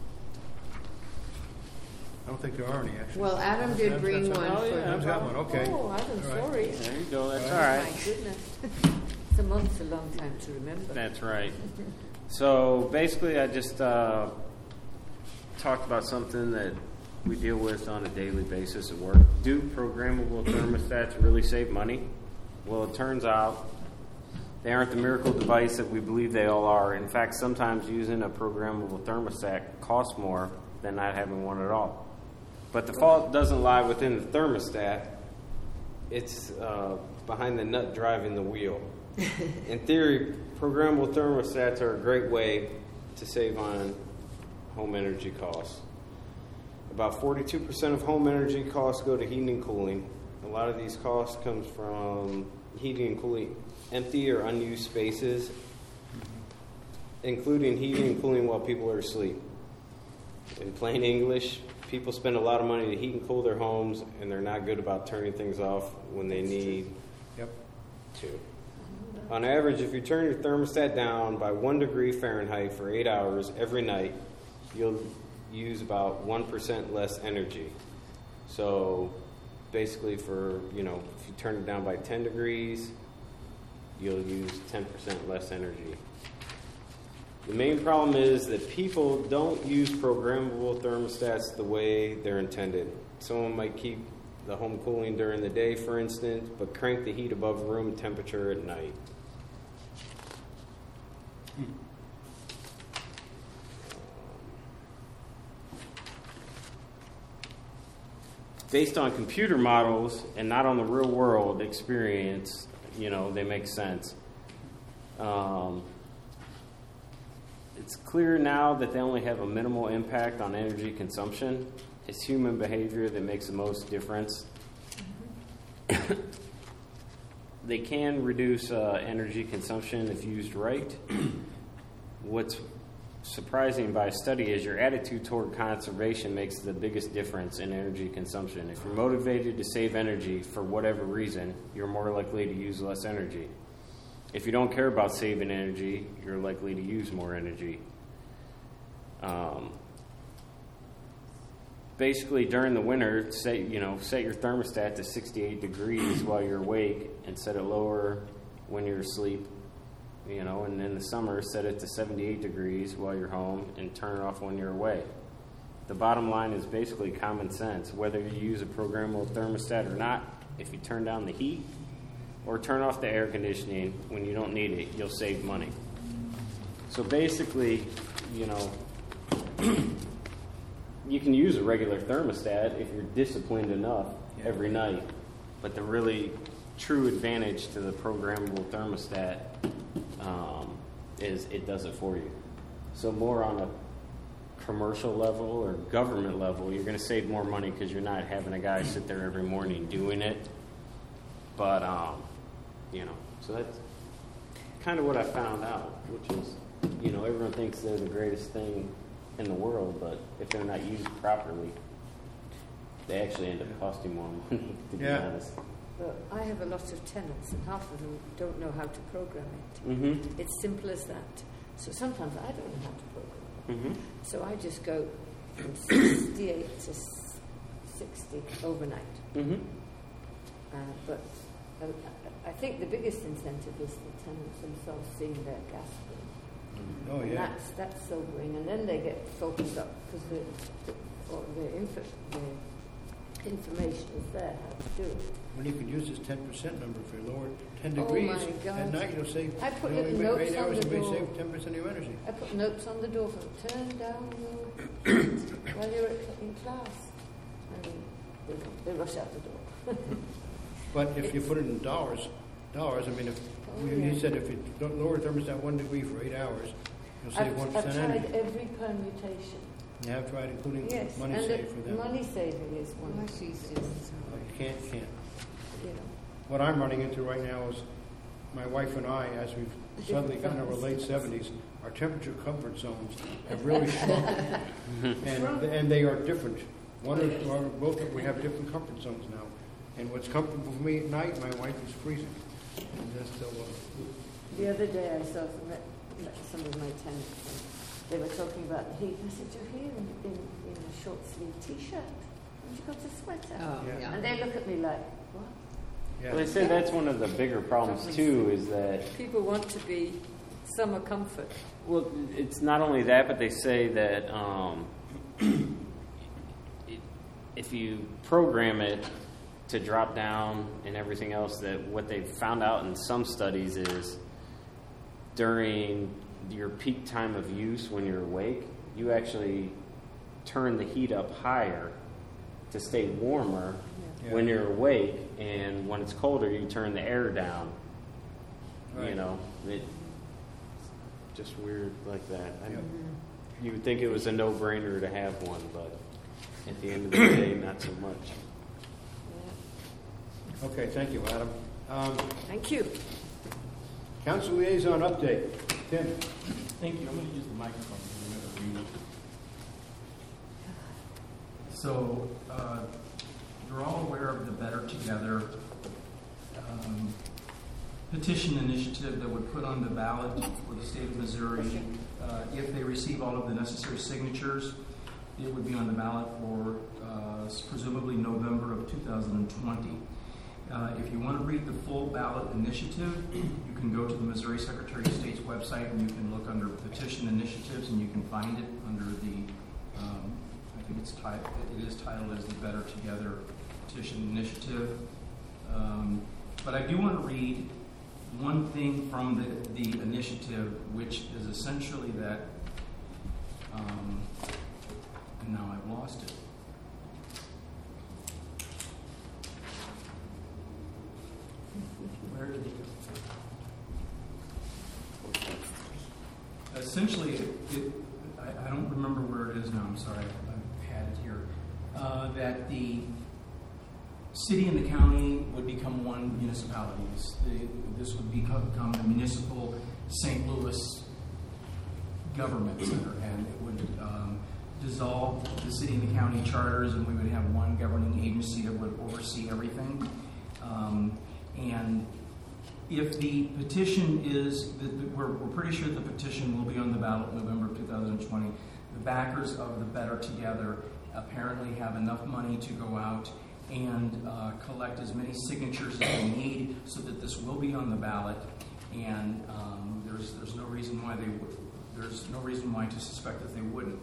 [SPEAKER 2] I don't think there are any, actually.
[SPEAKER 3] Well, Adam did bring one
[SPEAKER 5] Oh,
[SPEAKER 3] for
[SPEAKER 5] yeah,
[SPEAKER 2] Adam's got one, okay.
[SPEAKER 4] Oh, Adam,
[SPEAKER 2] All right.
[SPEAKER 4] sorry.
[SPEAKER 5] There you go. That's
[SPEAKER 2] All
[SPEAKER 5] all
[SPEAKER 2] right.
[SPEAKER 5] right.
[SPEAKER 4] My goodness. It's a month's a long time to remember.
[SPEAKER 5] That's right. So basically, I just talked about something that we deal with on a daily basis at work. Do programmable thermostats really save money? Well, it turns out they aren't the miracle device that we believe they all are. In fact, sometimes using a programmable thermostat costs more than not having one at all. But the fault doesn't lie within the thermostat. It's behind the nut driving the wheel. In theory, programmable thermostats are a great way to save on home energy costs. About 42% of home energy costs go to heating and cooling. A lot of these costs comes from heating and cooling empty or unused spaces, including heating and cooling while people are asleep. In plain English, people spend a lot of money to heat and cool their homes, and they're not good about turning things off when they need to. On average, if you turn your thermostat down by 1 degree Fahrenheit for 8 hours every night, you'll use about 1% less energy. So basically if you turn it down by 10 degrees, you'll use 10% less energy. The main problem is that people don't use programmable thermostats the way they're intended. Someone might keep the home cooling during the day, for instance, but crank the heat above room temperature at night. Based on computer models and not on the real world experience, they make sense. It's clear now that they only have a minimal impact on energy consumption. It's human behavior that makes the most difference. They can reduce energy consumption if used right. What's surprising by study is your attitude toward conservation makes the biggest difference in energy consumption. If you're motivated to save energy for whatever reason, you're more likely to use less energy. If you don't care about saving energy, you're likely to use more energy. Basically, during the winter, set your thermostat to 68 degrees while you're awake and set it lower when you're asleep. And in the summer, set it to 78 degrees while you're home and turn it off when you're away. The bottom line is basically common sense. Whether you use a programmable thermostat or not, if you turn down the heat or turn off the air conditioning when you don't need it, you'll save money. So basically, you can use a regular thermostat if you're disciplined enough every night. But the really true advantage to the programmable thermostat is it does it for you. So more on a commercial level or government level, you're going to save more money because you're not having a guy sit there every morning doing it. But, so that's kind of what I found out, which is, everyone thinks they're the greatest thing in the world, but if they're not used properly, they actually end up costing more money, to be honest.
[SPEAKER 4] Well, I have a lot of tenants, and half of them don't know how to program it.
[SPEAKER 5] Mm-hmm.
[SPEAKER 4] It's simple as that. So sometimes I don't know how to program it.
[SPEAKER 5] Mm-hmm.
[SPEAKER 4] So I just go from 68 to 60 overnight.
[SPEAKER 5] Mm-hmm.
[SPEAKER 4] But I think the biggest incentive is the tenants themselves seeing their gas bill.
[SPEAKER 2] Oh,
[SPEAKER 4] And
[SPEAKER 2] yeah.
[SPEAKER 4] that's sobering, and then they get focused up because the information is there how to do it.
[SPEAKER 2] Well, you could use this 10% number if you lower 10
[SPEAKER 4] Oh,
[SPEAKER 2] degrees.
[SPEAKER 4] my God.
[SPEAKER 2] At night, you'll save,
[SPEAKER 4] I put
[SPEAKER 2] you know,
[SPEAKER 4] little
[SPEAKER 2] you
[SPEAKER 4] notes
[SPEAKER 2] wait 8
[SPEAKER 4] on
[SPEAKER 2] hours,
[SPEAKER 4] the
[SPEAKER 2] you may
[SPEAKER 4] door.
[SPEAKER 2] save 10% of your energy.
[SPEAKER 4] I put notes on the door for turn down the while you're in class, and they rush out the door.
[SPEAKER 2] But if you put it in dollars, I mean, if he said if you don't lower thermostat 1 degree for 8 hours, you'll save 1%
[SPEAKER 4] I've tried
[SPEAKER 2] energy.
[SPEAKER 4] every permutation.
[SPEAKER 2] You have tried including
[SPEAKER 4] Yes,
[SPEAKER 2] money
[SPEAKER 4] and
[SPEAKER 2] saved for them.
[SPEAKER 4] money saving is one.
[SPEAKER 3] Well,
[SPEAKER 4] of the
[SPEAKER 3] she's
[SPEAKER 4] things,
[SPEAKER 3] just-
[SPEAKER 2] You can't.
[SPEAKER 4] you know.
[SPEAKER 2] What I'm running into right now is my wife and I, as we've suddenly gotten over late 70s, our temperature comfort zones have really shrunk. and they are different. One or both of we have different comfort zones now. And what's comfortable for me at night, my wife is freezing. And that's still
[SPEAKER 4] The other day I saw some of my tenants, and they were talking about the heat. I said, "You're here in a short sleeve T-shirt. Haven't you got a sweater?"
[SPEAKER 3] Oh,
[SPEAKER 2] Yeah.
[SPEAKER 3] yeah.
[SPEAKER 4] And they look at me like, "What?"
[SPEAKER 2] yeah.
[SPEAKER 5] Well, they say that's one of the bigger problems too, is that
[SPEAKER 4] People want to be summer comfort.
[SPEAKER 5] well, it's not only that, but they say that if you program it to drop down and everything else, that what they've found out in some studies is during your peak time of use when you're awake, you actually turn the heat up higher to stay warmer
[SPEAKER 2] Yeah.
[SPEAKER 5] when you're awake, and when it's colder, you turn the air down. You
[SPEAKER 2] Right.
[SPEAKER 5] know, it's just weird like that.
[SPEAKER 2] Yeah.
[SPEAKER 5] You would think it was a no-brainer to have one, but at the end of the day, not so much.
[SPEAKER 2] Okay, thank you, Adam.
[SPEAKER 4] Thank you.
[SPEAKER 2] Council liaison update. Tim.
[SPEAKER 7] Thank you. I'm going to use the microphone because I'm going to read it. So, you're all aware of the Better Together petition initiative that would put on the ballot for the state of Missouri. If they receive all of the necessary signatures, it would be on the ballot for presumably November of 2020. If you want to read the full ballot initiative, you can go to the Missouri Secretary of State's website and you can look under petition initiatives and you can find it under the, I think it is titled as the Better Together Petition Initiative. But I do want to read one thing from the initiative, which is essentially that, and now I've lost it. Where did it go? Essentially, I don't remember where it is now. I'm sorry, I had it here. That the city and the county would become one municipality. This would become the municipal St. Louis government center, and it would dissolve the city and the county charters, and we would have one governing agency that would oversee everything. And if the petition is, we're pretty sure the petition will be on the ballot in November of 2020. The backers of the Better Together apparently have enough money to go out and collect as many signatures as they need so that this will be on the ballot. And there's no reason why they would. There's no reason why to suspect that they wouldn't.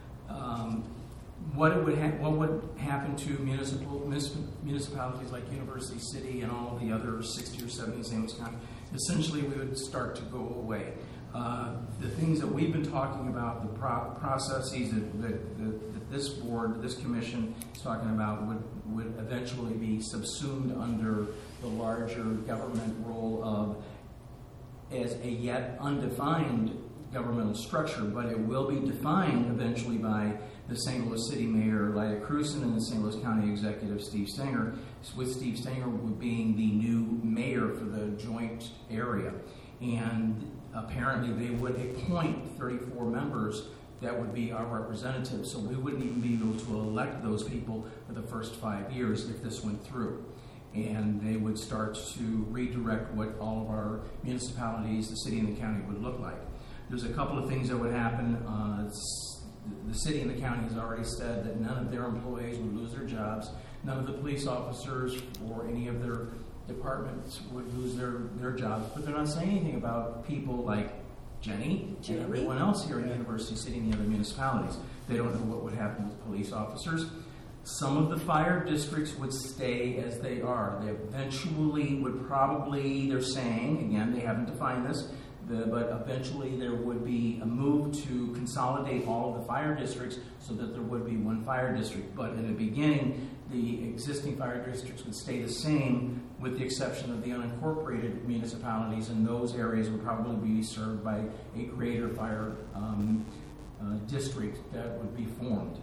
[SPEAKER 7] What would happen to municipalities like University City and all of the other 60 or 70 in St. Louis County? Essentially, we would start to go away. The things that we've been talking about, the processes that this board, this commission is talking about would eventually be subsumed under the larger government role of as a yet undefined governmental structure, but it will be defined eventually by the St. Louis City Mayor, Lydia Crewson, and the St. Louis County Executive, Steve Stenger, with Steve Stenger being the new mayor for the joint area. And apparently they would appoint 34 members that would be our representatives, so we wouldn't even be able to elect those people for the first 5 years if this went through. And they would start to redirect what all of our municipalities, the city and the county would look like. There's a couple of things that would happen. The city and the county has already said that none of their employees would lose their jobs. None of the police officers or any of their departments would lose their jobs. But they're not saying anything about people like Jenny and everyone else here in University City and the other municipalities. They don't know what would happen with police officers. Some of the fire districts would stay as they are. They eventually would probably, they're saying, again, they haven't defined this, but eventually there would be a move to consolidate all of the fire districts so that there would be one fire district. But in the beginning, the existing fire districts would stay the same with the exception of the unincorporated municipalities, and those areas would probably be served by a greater fire district that would be formed.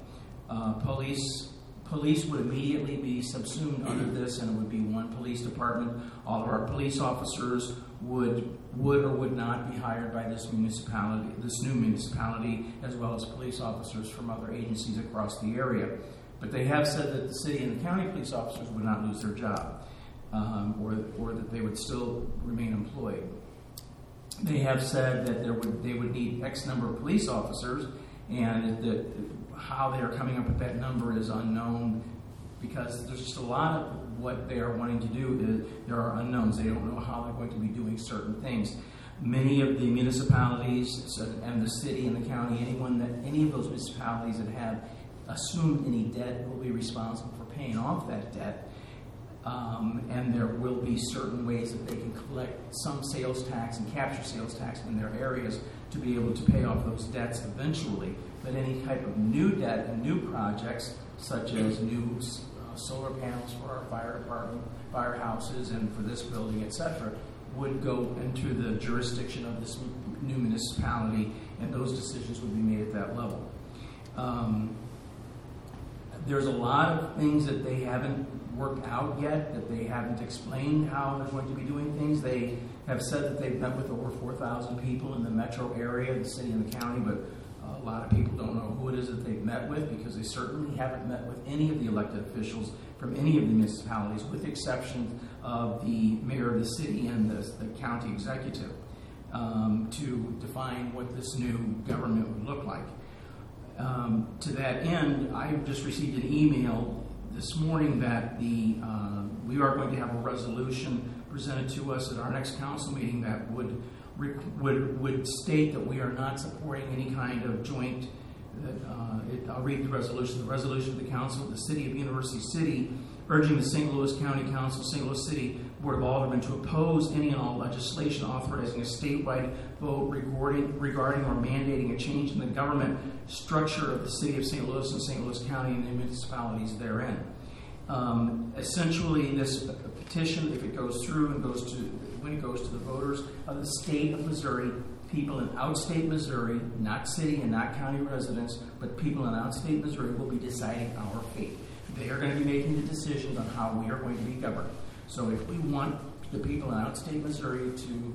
[SPEAKER 7] Police would immediately be subsumed under this, and it would be one police department. All of our police officers would or would not be hired by this municipality, this new municipality, as well as police officers from other agencies across the area. But they have said that the city and the county police officers would not lose their job, or that they would still remain employed. They have said that they would need X number of police officers, and how they are coming up with that number is unknown, because there's just a lot of what they are wanting to do. There are unknowns. They don't know how they're going to be doing certain things. Many of the municipalities and the city and the county, any of those municipalities that have assumed any debt will be responsible for paying off that debt. And there will be certain ways that they can collect some sales tax and capture sales tax in their areas to be able to pay off those debts eventually. But any type of new debt and new projects, such as new solar panels for our fire department, firehouses, and for this building, etc., would go into the jurisdiction of this new municipality, and those decisions would be made at that level. There's a lot of things that they haven't worked out yet, that they haven't explained how they're going to be doing things. They have said that they've met with over 4,000 people in the metro area, the city and the county, but a lot of people don't know who it is that they've met with, because they certainly haven't met with any of the elected officials from any of the municipalities, with the exception of the mayor of the city and the county executive, to define what this new government would look like. To that end, I have just received an email this morning that we are going to have a resolution presented to us at our next council meeting that would state that we are not supporting any kind of joint. I'll read the resolution. The resolution of the council of the city of University City, urging the St. Louis County Council, St. Louis City Board of Aldermen to oppose any and all legislation authorizing a statewide vote regarding or mandating a change in the government structure of the city of St. Louis and St. Louis County and the municipalities therein. Essentially, this petition, if it goes through and when it goes to the voters of the state of Missouri, people in outstate Missouri, not city and not county residents, but people in outstate Missouri will be deciding our fate. They are going to be making the decisions on how we are going to be governed. So if we want the people in outstate Missouri to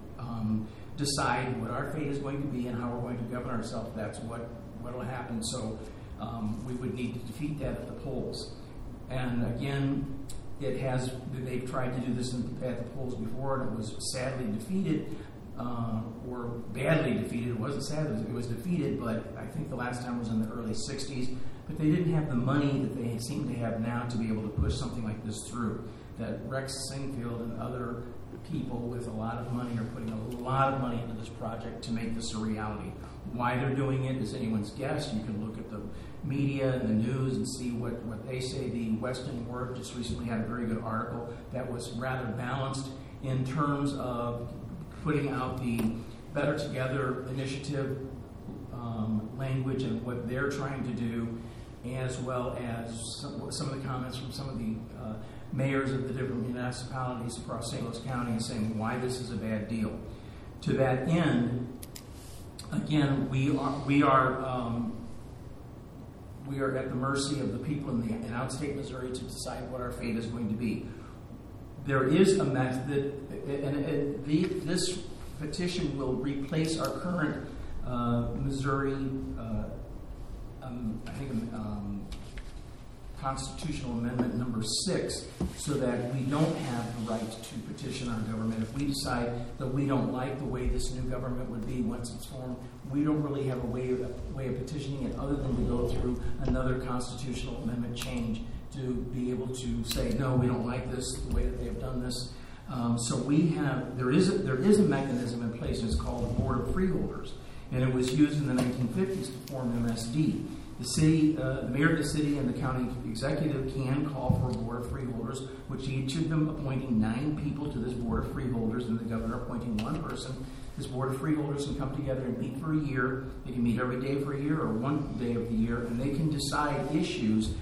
[SPEAKER 7] decide what our fate is going to be and how we're going to govern ourselves, that's what will happen. So we would need to defeat that at the polls. And again, they've tried to do this at the polls before, and it was sadly defeated, or badly defeated. It wasn't sadly, it was defeated, but I think the last time was in the early 60s. But they didn't have the money that they seem to have now to be able to push something like this through. That Rex Singfield and other people with a lot of money are putting a lot of money into this project to make this a reality. Why they're doing it is anyone's guess. You can look at the media and the news and see what they say. The Weston Word just recently had a very good article that was rather balanced in terms of putting out the Better Together initiative language and what they're trying to do, as well as some of the comments from some of the mayors of the different municipalities across St. Louis County saying why this is a bad deal. To that end, again, we are at the mercy of the people in outstate Missouri to decide what our fate is going to be. There is a method, and this petition will replace our current Missouri, Constitutional Amendment number 6, so that we don't have the right to petition our government. If we decide that we don't like the way this new government would be once it's formed, we don't really have a way of petitioning it other than to go through another constitutional amendment change to be able to say, no, we don't like this, the way that they have done this. So there is a mechanism in place, and it's called the Board of Freeholders, and it was used in the 1950s to form MSD. The city, the mayor of the city and the county executive can call for a Board of Freeholders, which each of them appointing 9 people to this Board of Freeholders, and the governor appointing 1 person. This Board of Freeholders can come together and meet for a year. They can meet every day for a year or one day of the year, and they can decide issues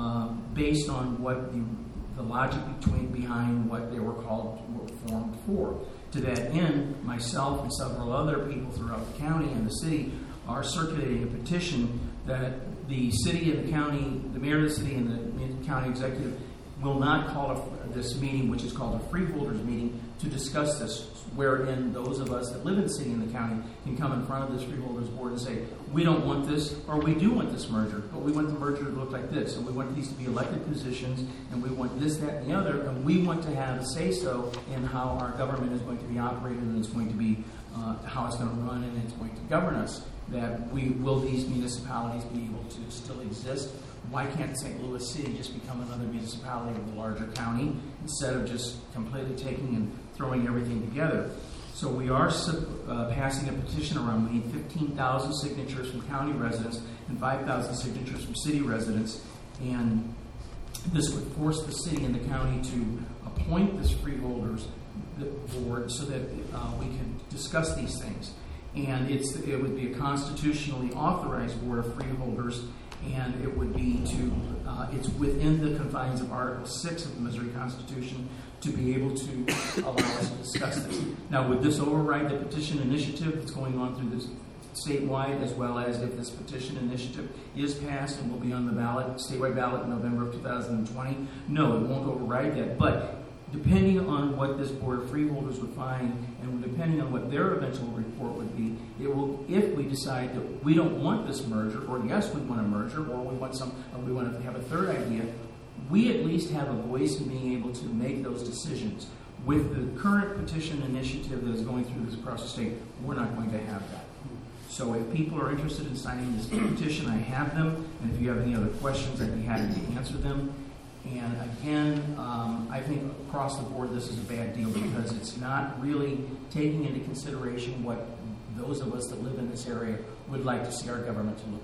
[SPEAKER 7] based on what the logic behind what they were formed for. To that end, myself and several other people throughout the county and the city are circulating a petition that the city and the county, the mayor of the city and the county executive will not call this meeting, which is called a freeholders meeting, to discuss this, wherein those of us that live in the city and the county can come in front of this freeholders board and say, we don't want this, or we do want this merger, but we want the merger to look like this, and we want these to be elected positions, and we want this, that, and the other, and we want to have a say-so in how our government is going to be operated, and it's going to be how it's going to run, and it's going to govern us. That will these municipalities be able to still exist? Why can't St. Louis City just become another municipality of a larger county instead of just completely taking and throwing everything together? So we are passing a petition around. We need 15,000 signatures from county residents and 5,000 signatures from city residents. And this would force the city and the county to appoint this freeholders board so that we can discuss these things. And it would be a constitutionally authorized board of freeholders, and it would be it's within the confines of Article 6 of the Missouri Constitution to be able to allow us to discuss this. Now, would this override the petition initiative that's going on through this statewide, as well as if this petition initiative is passed and will be on the ballot, statewide ballot in November of 2020? No, it won't override that, but depending on what this Board of Freeholders would find, and depending on what their eventual report would be, it will. If we decide that we don't want this merger, or yes, we want a merger, or we want to have a third idea, we at least have a voice in being able to make those decisions. With the current petition initiative that is going through this across the state, we're not going to have that. So if people are interested in signing this petition, I have them, and if you have any other questions, I'd be happy to answer them. And again, I think across the board this is a bad deal because it's not really taking into consideration what those of us that live in this area would like to see our government to look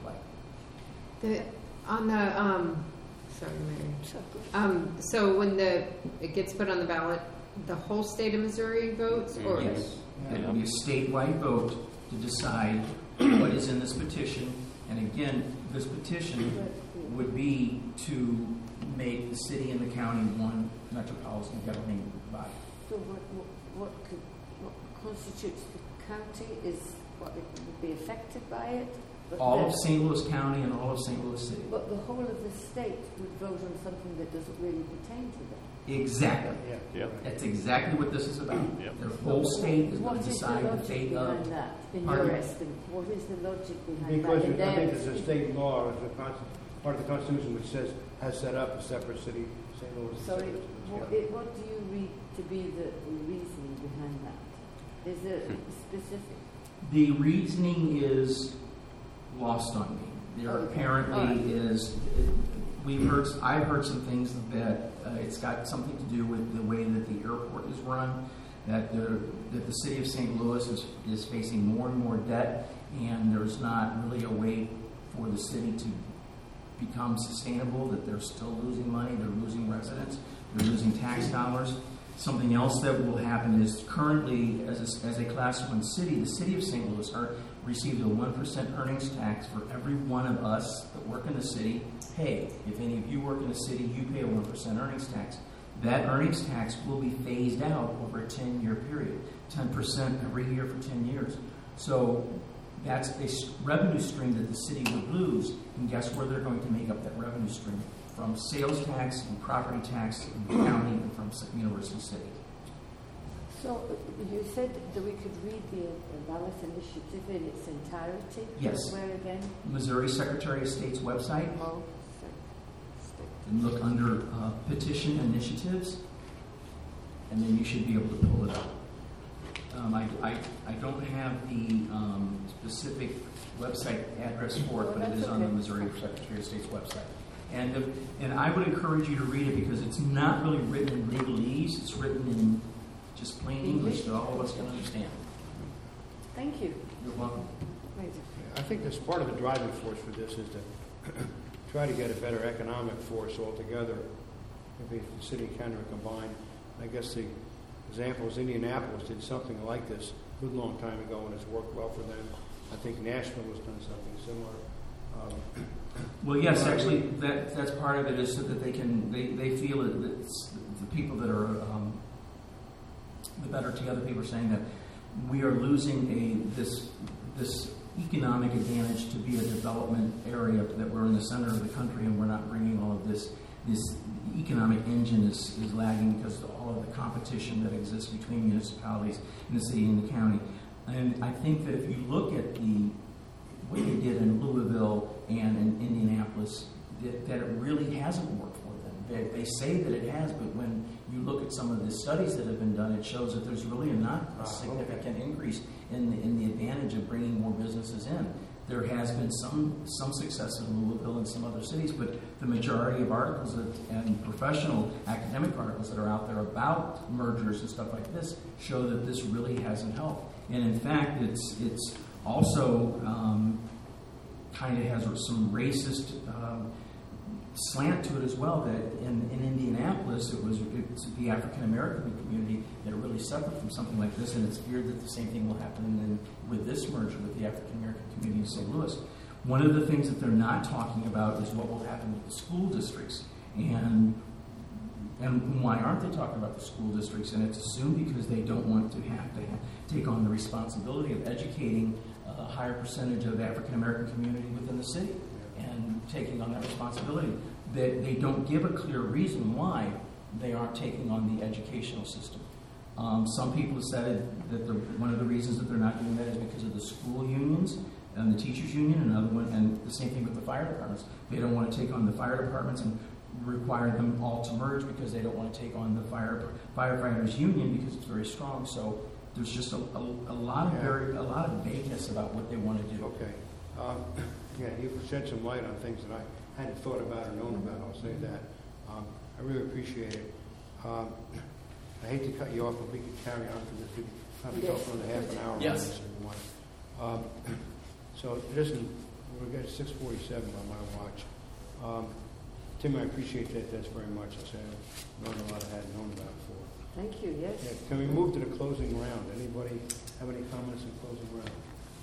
[SPEAKER 7] like.
[SPEAKER 3] Sorry, Mary. So when it gets put on the ballot, the whole state of Missouri votes? Or
[SPEAKER 7] yes. It will be a statewide vote to decide what is in this petition. And again, this petition would be to make the city and the county one metropolitan governing body.
[SPEAKER 4] So what constitutes the county is what it would be affected by it?
[SPEAKER 7] All of St. Louis County and all of St. Louis City.
[SPEAKER 4] But the whole of the state would vote on something that doesn't really pertain to them.
[SPEAKER 7] Exactly.
[SPEAKER 2] Yeah.
[SPEAKER 5] Yep.
[SPEAKER 7] That's exactly what this is about.
[SPEAKER 5] Yep.
[SPEAKER 7] Their whole state is going to decide the fate of.
[SPEAKER 4] What is the logic behind that, in
[SPEAKER 7] Pardon?
[SPEAKER 4] your estimate? What is the logic behind
[SPEAKER 2] Because
[SPEAKER 4] that?
[SPEAKER 2] I think there's a state law, part of the Constitution, which has set up a separate city, St. Louis.
[SPEAKER 4] Sorry, what do you read to be the reasoning behind that? Is it specific?
[SPEAKER 7] The reasoning is lost on me. There apparently is. I've heard some things that it's got something to do with the way that the airport is run. That the city of St. Louis is facing more and more debt, and there's not really a way for the city to become sustainable. That they're still losing money. They're losing residents. They're losing tax dollars. Something else that will happen is currently, as a Class 1 city, the city of St. Louis receives a 1% earnings tax for every one of us that work in the city pay. If any of you work in the city, you pay a 1% earnings tax. That earnings tax will be phased out over a 10-year period, 10% every year for 10 years. So that's a revenue stream that the city would lose. And guess where they're going to make up that revenue stream? From sales tax and property tax in the county and from University City.
[SPEAKER 4] So you said that we could read the ballot initiative in its entirety?
[SPEAKER 7] Yes.
[SPEAKER 4] Where again?
[SPEAKER 7] Missouri Secretary of State's website.
[SPEAKER 4] Oh,
[SPEAKER 7] And look under petition initiatives, and then you should be able to pull it up. I don't have the specific website address for it, but it is on the Missouri Secretary of State's website.
[SPEAKER 8] And I would encourage you to read it because it's not really written in legalese. It's written in just plain English that all of us can understand.
[SPEAKER 4] Thank you.
[SPEAKER 8] You're welcome.
[SPEAKER 4] Amazing.
[SPEAKER 2] I think that's part of the driving force for this is to try to get a better economic force altogether. Maybe the city and county are combined. I guess the example is Indianapolis did something like this a good long time ago, and it's worked well for them. I think Nashville has done something similar.
[SPEAKER 8] Well, yes, actually, that's part of it is so that they feel that it's the people that are the Better Together people are saying that we are losing this economic advantage to be a development area, that we're in the center of the country and we're not bringing all of this economic engine is lagging because of all of the competition that exists between municipalities in the city and the county. And I think that if you look at what they did in Louisville and in Indianapolis, that it really hasn't worked for them. They say that it has, but when you look at some of the studies that have been done, it shows that there's really not a significant increase in the advantage of bringing more businesses in. There has been some success in Louisville and some other cities, but the majority of articles and professional academic articles that are out there about mergers and stuff like this show that this really hasn't helped. And in fact, it's also kind of has some racist slant to it as well. That in Indianapolis, it's the African American community that really suffered from something like this, and it's feared that the same thing will happen with this merger with the African American community in St. Louis. One of the things that they're not talking about is what will happen with the school districts, and why aren't they talking about the school districts? And it's assumed because they don't want to have to take on the responsibility of educating a higher percentage of the African American community within the city and taking on that responsibility. They don't give a clear reason why they aren't taking on the educational system. Some people have said that one of the reasons that they're not doing that is because of the school unions and the teachers union, and the same thing with the fire departments. They don't want to take on the fire departments and require them all to merge because they don't want to take on the firefighters union because it's very strong. So there's just a lot of vagueness about what they want to do.
[SPEAKER 2] Okay. Yeah, you've shed some light on things that I hadn't thought about or known about. I'll say that. I really appreciate it. I hate to cut you off, but we could carry on for this. We could probably go for another half an hour.
[SPEAKER 7] Yes.
[SPEAKER 2] On this if you want. So listen, we've got 6:47 on my watch. Tim, I appreciate that. That's very much. I say I've known a lot I hadn't known about before.
[SPEAKER 4] Thank you, yes.
[SPEAKER 2] Yeah, can we move to the closing round? Anybody have any comments in closing round?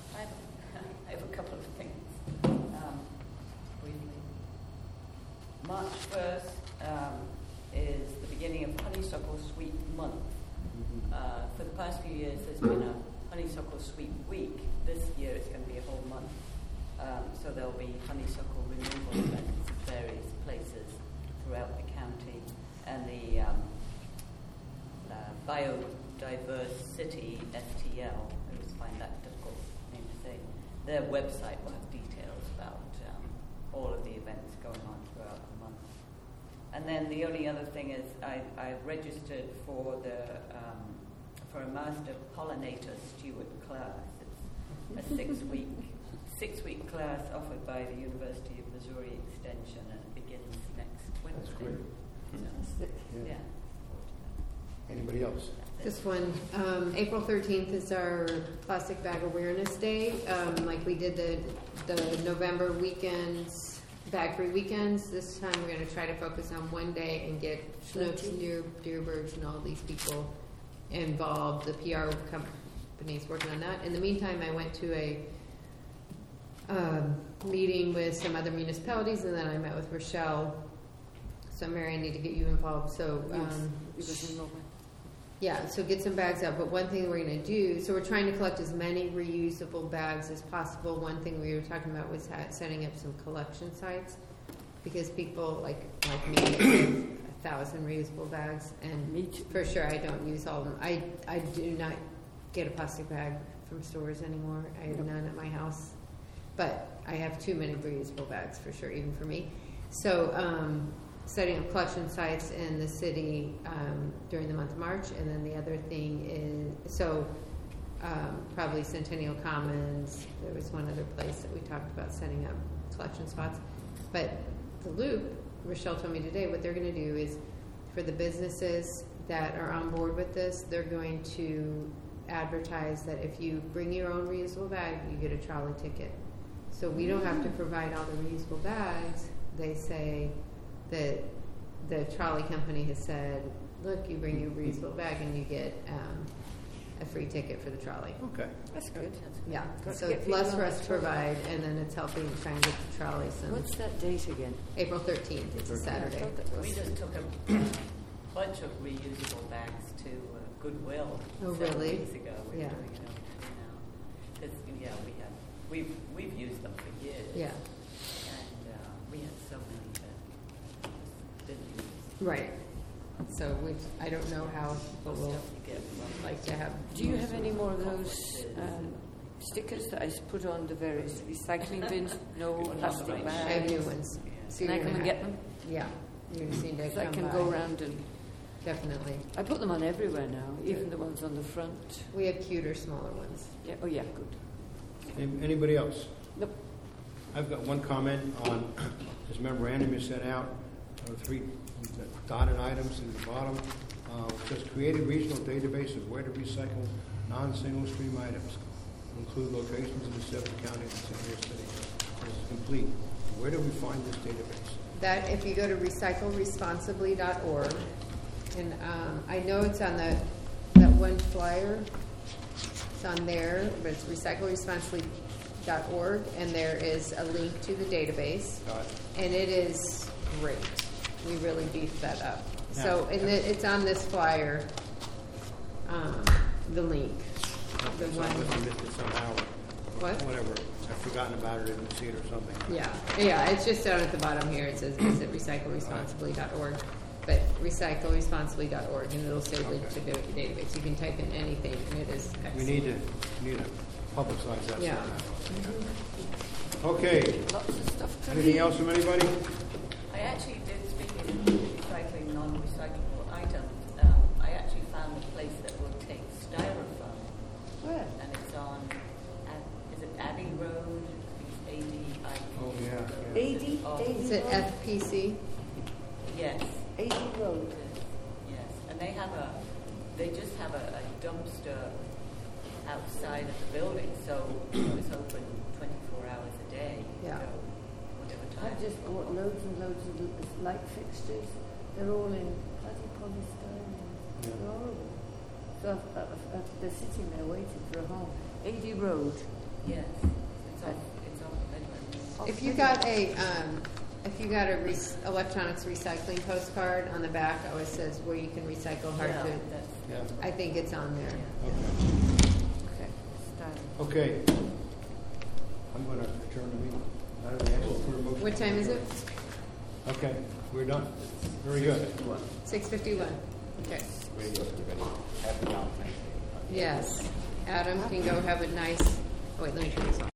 [SPEAKER 6] I have a couple of things. Briefly. March 1st is the beginning of Honeysuckle Sweet Month. For the past few years, there's been a Honeysuckle Sweet Week. This year, it's going to be a whole month. So there'll be honeysuckle removal events at various places throughout the county. And the Biodiversity STL, I always find that difficult name to say, their website will have details about all of the events going on throughout the month. And then the only other thing is I registered for a Master Pollinator Steward class. It's a six-week class offered by the University of Missouri Extension, and it begins next Wednesday.
[SPEAKER 2] That's great.
[SPEAKER 6] So, yeah.
[SPEAKER 2] Anybody else?
[SPEAKER 3] This one, April 13th is our Plastic Bag Awareness Day. Like we did the November weekends, bag-free weekends. This time we're going to try to focus on one day and get Schnooks, Deerbergs, and all these people involved. The PR company's working on that. In the meantime, I went to a meeting with some other municipalities, and then I met with Rochelle. So, Mary, I need to get you involved. So, yeah, so get some bags out. But one thing we're going to do, so we're trying to collect as many reusable bags as possible. One thing we were talking about was setting up some collection sites, because people like me have 1,000 reusable bags, and for sure I don't use all of them. I do not get a plastic bag from stores anymore. I have none at my house, but I have too many reusable bags for sure, even for me. So setting up collection sites in the city during the month of March, and then the other thing is probably Centennial Commons. There was one other place that we talked about setting up collection spots, but the Loop, Rochelle told me today, what they're going to do is for the businesses that are on board with this, they're going to advertise that if you bring your own reusable bag, you get a trolley ticket. So we don't have to provide all the reusable bags. They say that the trolley company has said, look, you bring your reusable bag and you get a free ticket for the trolley.
[SPEAKER 2] Okay.
[SPEAKER 4] That's good.
[SPEAKER 3] Yeah,
[SPEAKER 4] Let's
[SPEAKER 3] so
[SPEAKER 4] get
[SPEAKER 3] it's less
[SPEAKER 4] people
[SPEAKER 3] for
[SPEAKER 4] on
[SPEAKER 3] us
[SPEAKER 4] the
[SPEAKER 3] to
[SPEAKER 4] trolley.
[SPEAKER 3] provide, and then it's helping try and get the trolley some.
[SPEAKER 4] What's that date again?
[SPEAKER 3] April 13th, it's a
[SPEAKER 2] 13th.
[SPEAKER 3] Saturday.
[SPEAKER 4] I thought that
[SPEAKER 6] We
[SPEAKER 4] was-
[SPEAKER 6] just took a bunch of reusable bags to Goodwill
[SPEAKER 3] Oh,
[SPEAKER 6] several
[SPEAKER 3] really?
[SPEAKER 6] weeks ago. We're
[SPEAKER 3] Yeah.
[SPEAKER 6] doing it over now. Because, we've used them for years.
[SPEAKER 3] Yeah,
[SPEAKER 6] And we had so many that just didn't use.
[SPEAKER 3] right. So I don't know how people will
[SPEAKER 6] Stuff you get from
[SPEAKER 3] like to have.
[SPEAKER 4] Do you have any more of those stickers that I put on the various recycling bins? No plastic
[SPEAKER 3] I have
[SPEAKER 4] bags.
[SPEAKER 3] new ones. So
[SPEAKER 4] Can I
[SPEAKER 3] you're
[SPEAKER 4] come
[SPEAKER 3] gonna
[SPEAKER 4] and get them?
[SPEAKER 3] Yeah, you're going to see that
[SPEAKER 4] So I
[SPEAKER 3] come
[SPEAKER 4] can
[SPEAKER 3] by.
[SPEAKER 4] go around and...
[SPEAKER 3] Definitely.
[SPEAKER 4] I put them on everywhere now, even the ones on the front.
[SPEAKER 3] We have cuter, smaller ones.
[SPEAKER 4] Yeah. Oh, yeah, good.
[SPEAKER 2] Anybody else?
[SPEAKER 4] Nope.
[SPEAKER 2] I've got one comment on this memorandum you sent out. There were 3 dotted items in the bottom. It says create a regional database of where to recycle non-single stream items. Include locations in the 7 counties and San Diego City. This is complete. Where do we find this database?
[SPEAKER 3] That, if you go to recycleresponsibly.org, and I know it's on that one flyer, it's on there, but it's recycleresponsibly.org, and there is a link to the database, and it is great. We really beefed that up. So, and it's on this flyer, the link. The
[SPEAKER 2] I
[SPEAKER 3] one,
[SPEAKER 2] must have missed it somehow.
[SPEAKER 3] What?
[SPEAKER 2] Whatever. I've forgotten about it. I didn't see it or something.
[SPEAKER 3] yeah, it's just down at the bottom here. It says visit recycleresponsibly.org, but recycleresponsibly.org, and it'll say link to the database. You can type in anything, and it is excellent.
[SPEAKER 2] We need to publicize that.
[SPEAKER 3] Yeah.
[SPEAKER 2] somehow. Okay.
[SPEAKER 4] Lots of stuff to
[SPEAKER 2] Anything
[SPEAKER 4] read.
[SPEAKER 2] else from anybody?
[SPEAKER 6] I actually did, speaking of recycling non-recyclable items, I actually found a place that will take styrofoam,
[SPEAKER 4] Where?
[SPEAKER 6] and it's on, is it Abbey Road? It's ADI.
[SPEAKER 2] Oh, yeah.
[SPEAKER 4] AD?
[SPEAKER 3] Is it
[SPEAKER 4] Road?
[SPEAKER 3] FPC?
[SPEAKER 6] Yes,
[SPEAKER 4] AD Road.
[SPEAKER 6] yes. And they just have a dumpster outside of the building, so it's open 24 hours a day.
[SPEAKER 3] Yeah.
[SPEAKER 6] So whatever time.
[SPEAKER 4] I've just bought loads and loads of light fixtures. They're all in bloody polystyrene.
[SPEAKER 2] Yeah.
[SPEAKER 4] They're horrible. So they're sitting there waiting for a home. AD Road.
[SPEAKER 6] Yes, it's off Midland.
[SPEAKER 3] If you got a electronics recycling postcard on the back, always says where you can recycle hard
[SPEAKER 6] Yeah,
[SPEAKER 3] food.
[SPEAKER 6] that's,
[SPEAKER 2] Yeah.
[SPEAKER 3] I think it's on there.
[SPEAKER 4] Okay. Styrene.
[SPEAKER 2] Okay. I'm going to adjourn the meeting. I don't know, for a motion.
[SPEAKER 3] What time is it?
[SPEAKER 2] Okay, we're done. Very good.
[SPEAKER 3] 6:51. Okay.
[SPEAKER 5] Radio, everybody. Happy Valentine's Day.
[SPEAKER 3] Yes. Adam can go have a nice. Oh wait, let me turn this off.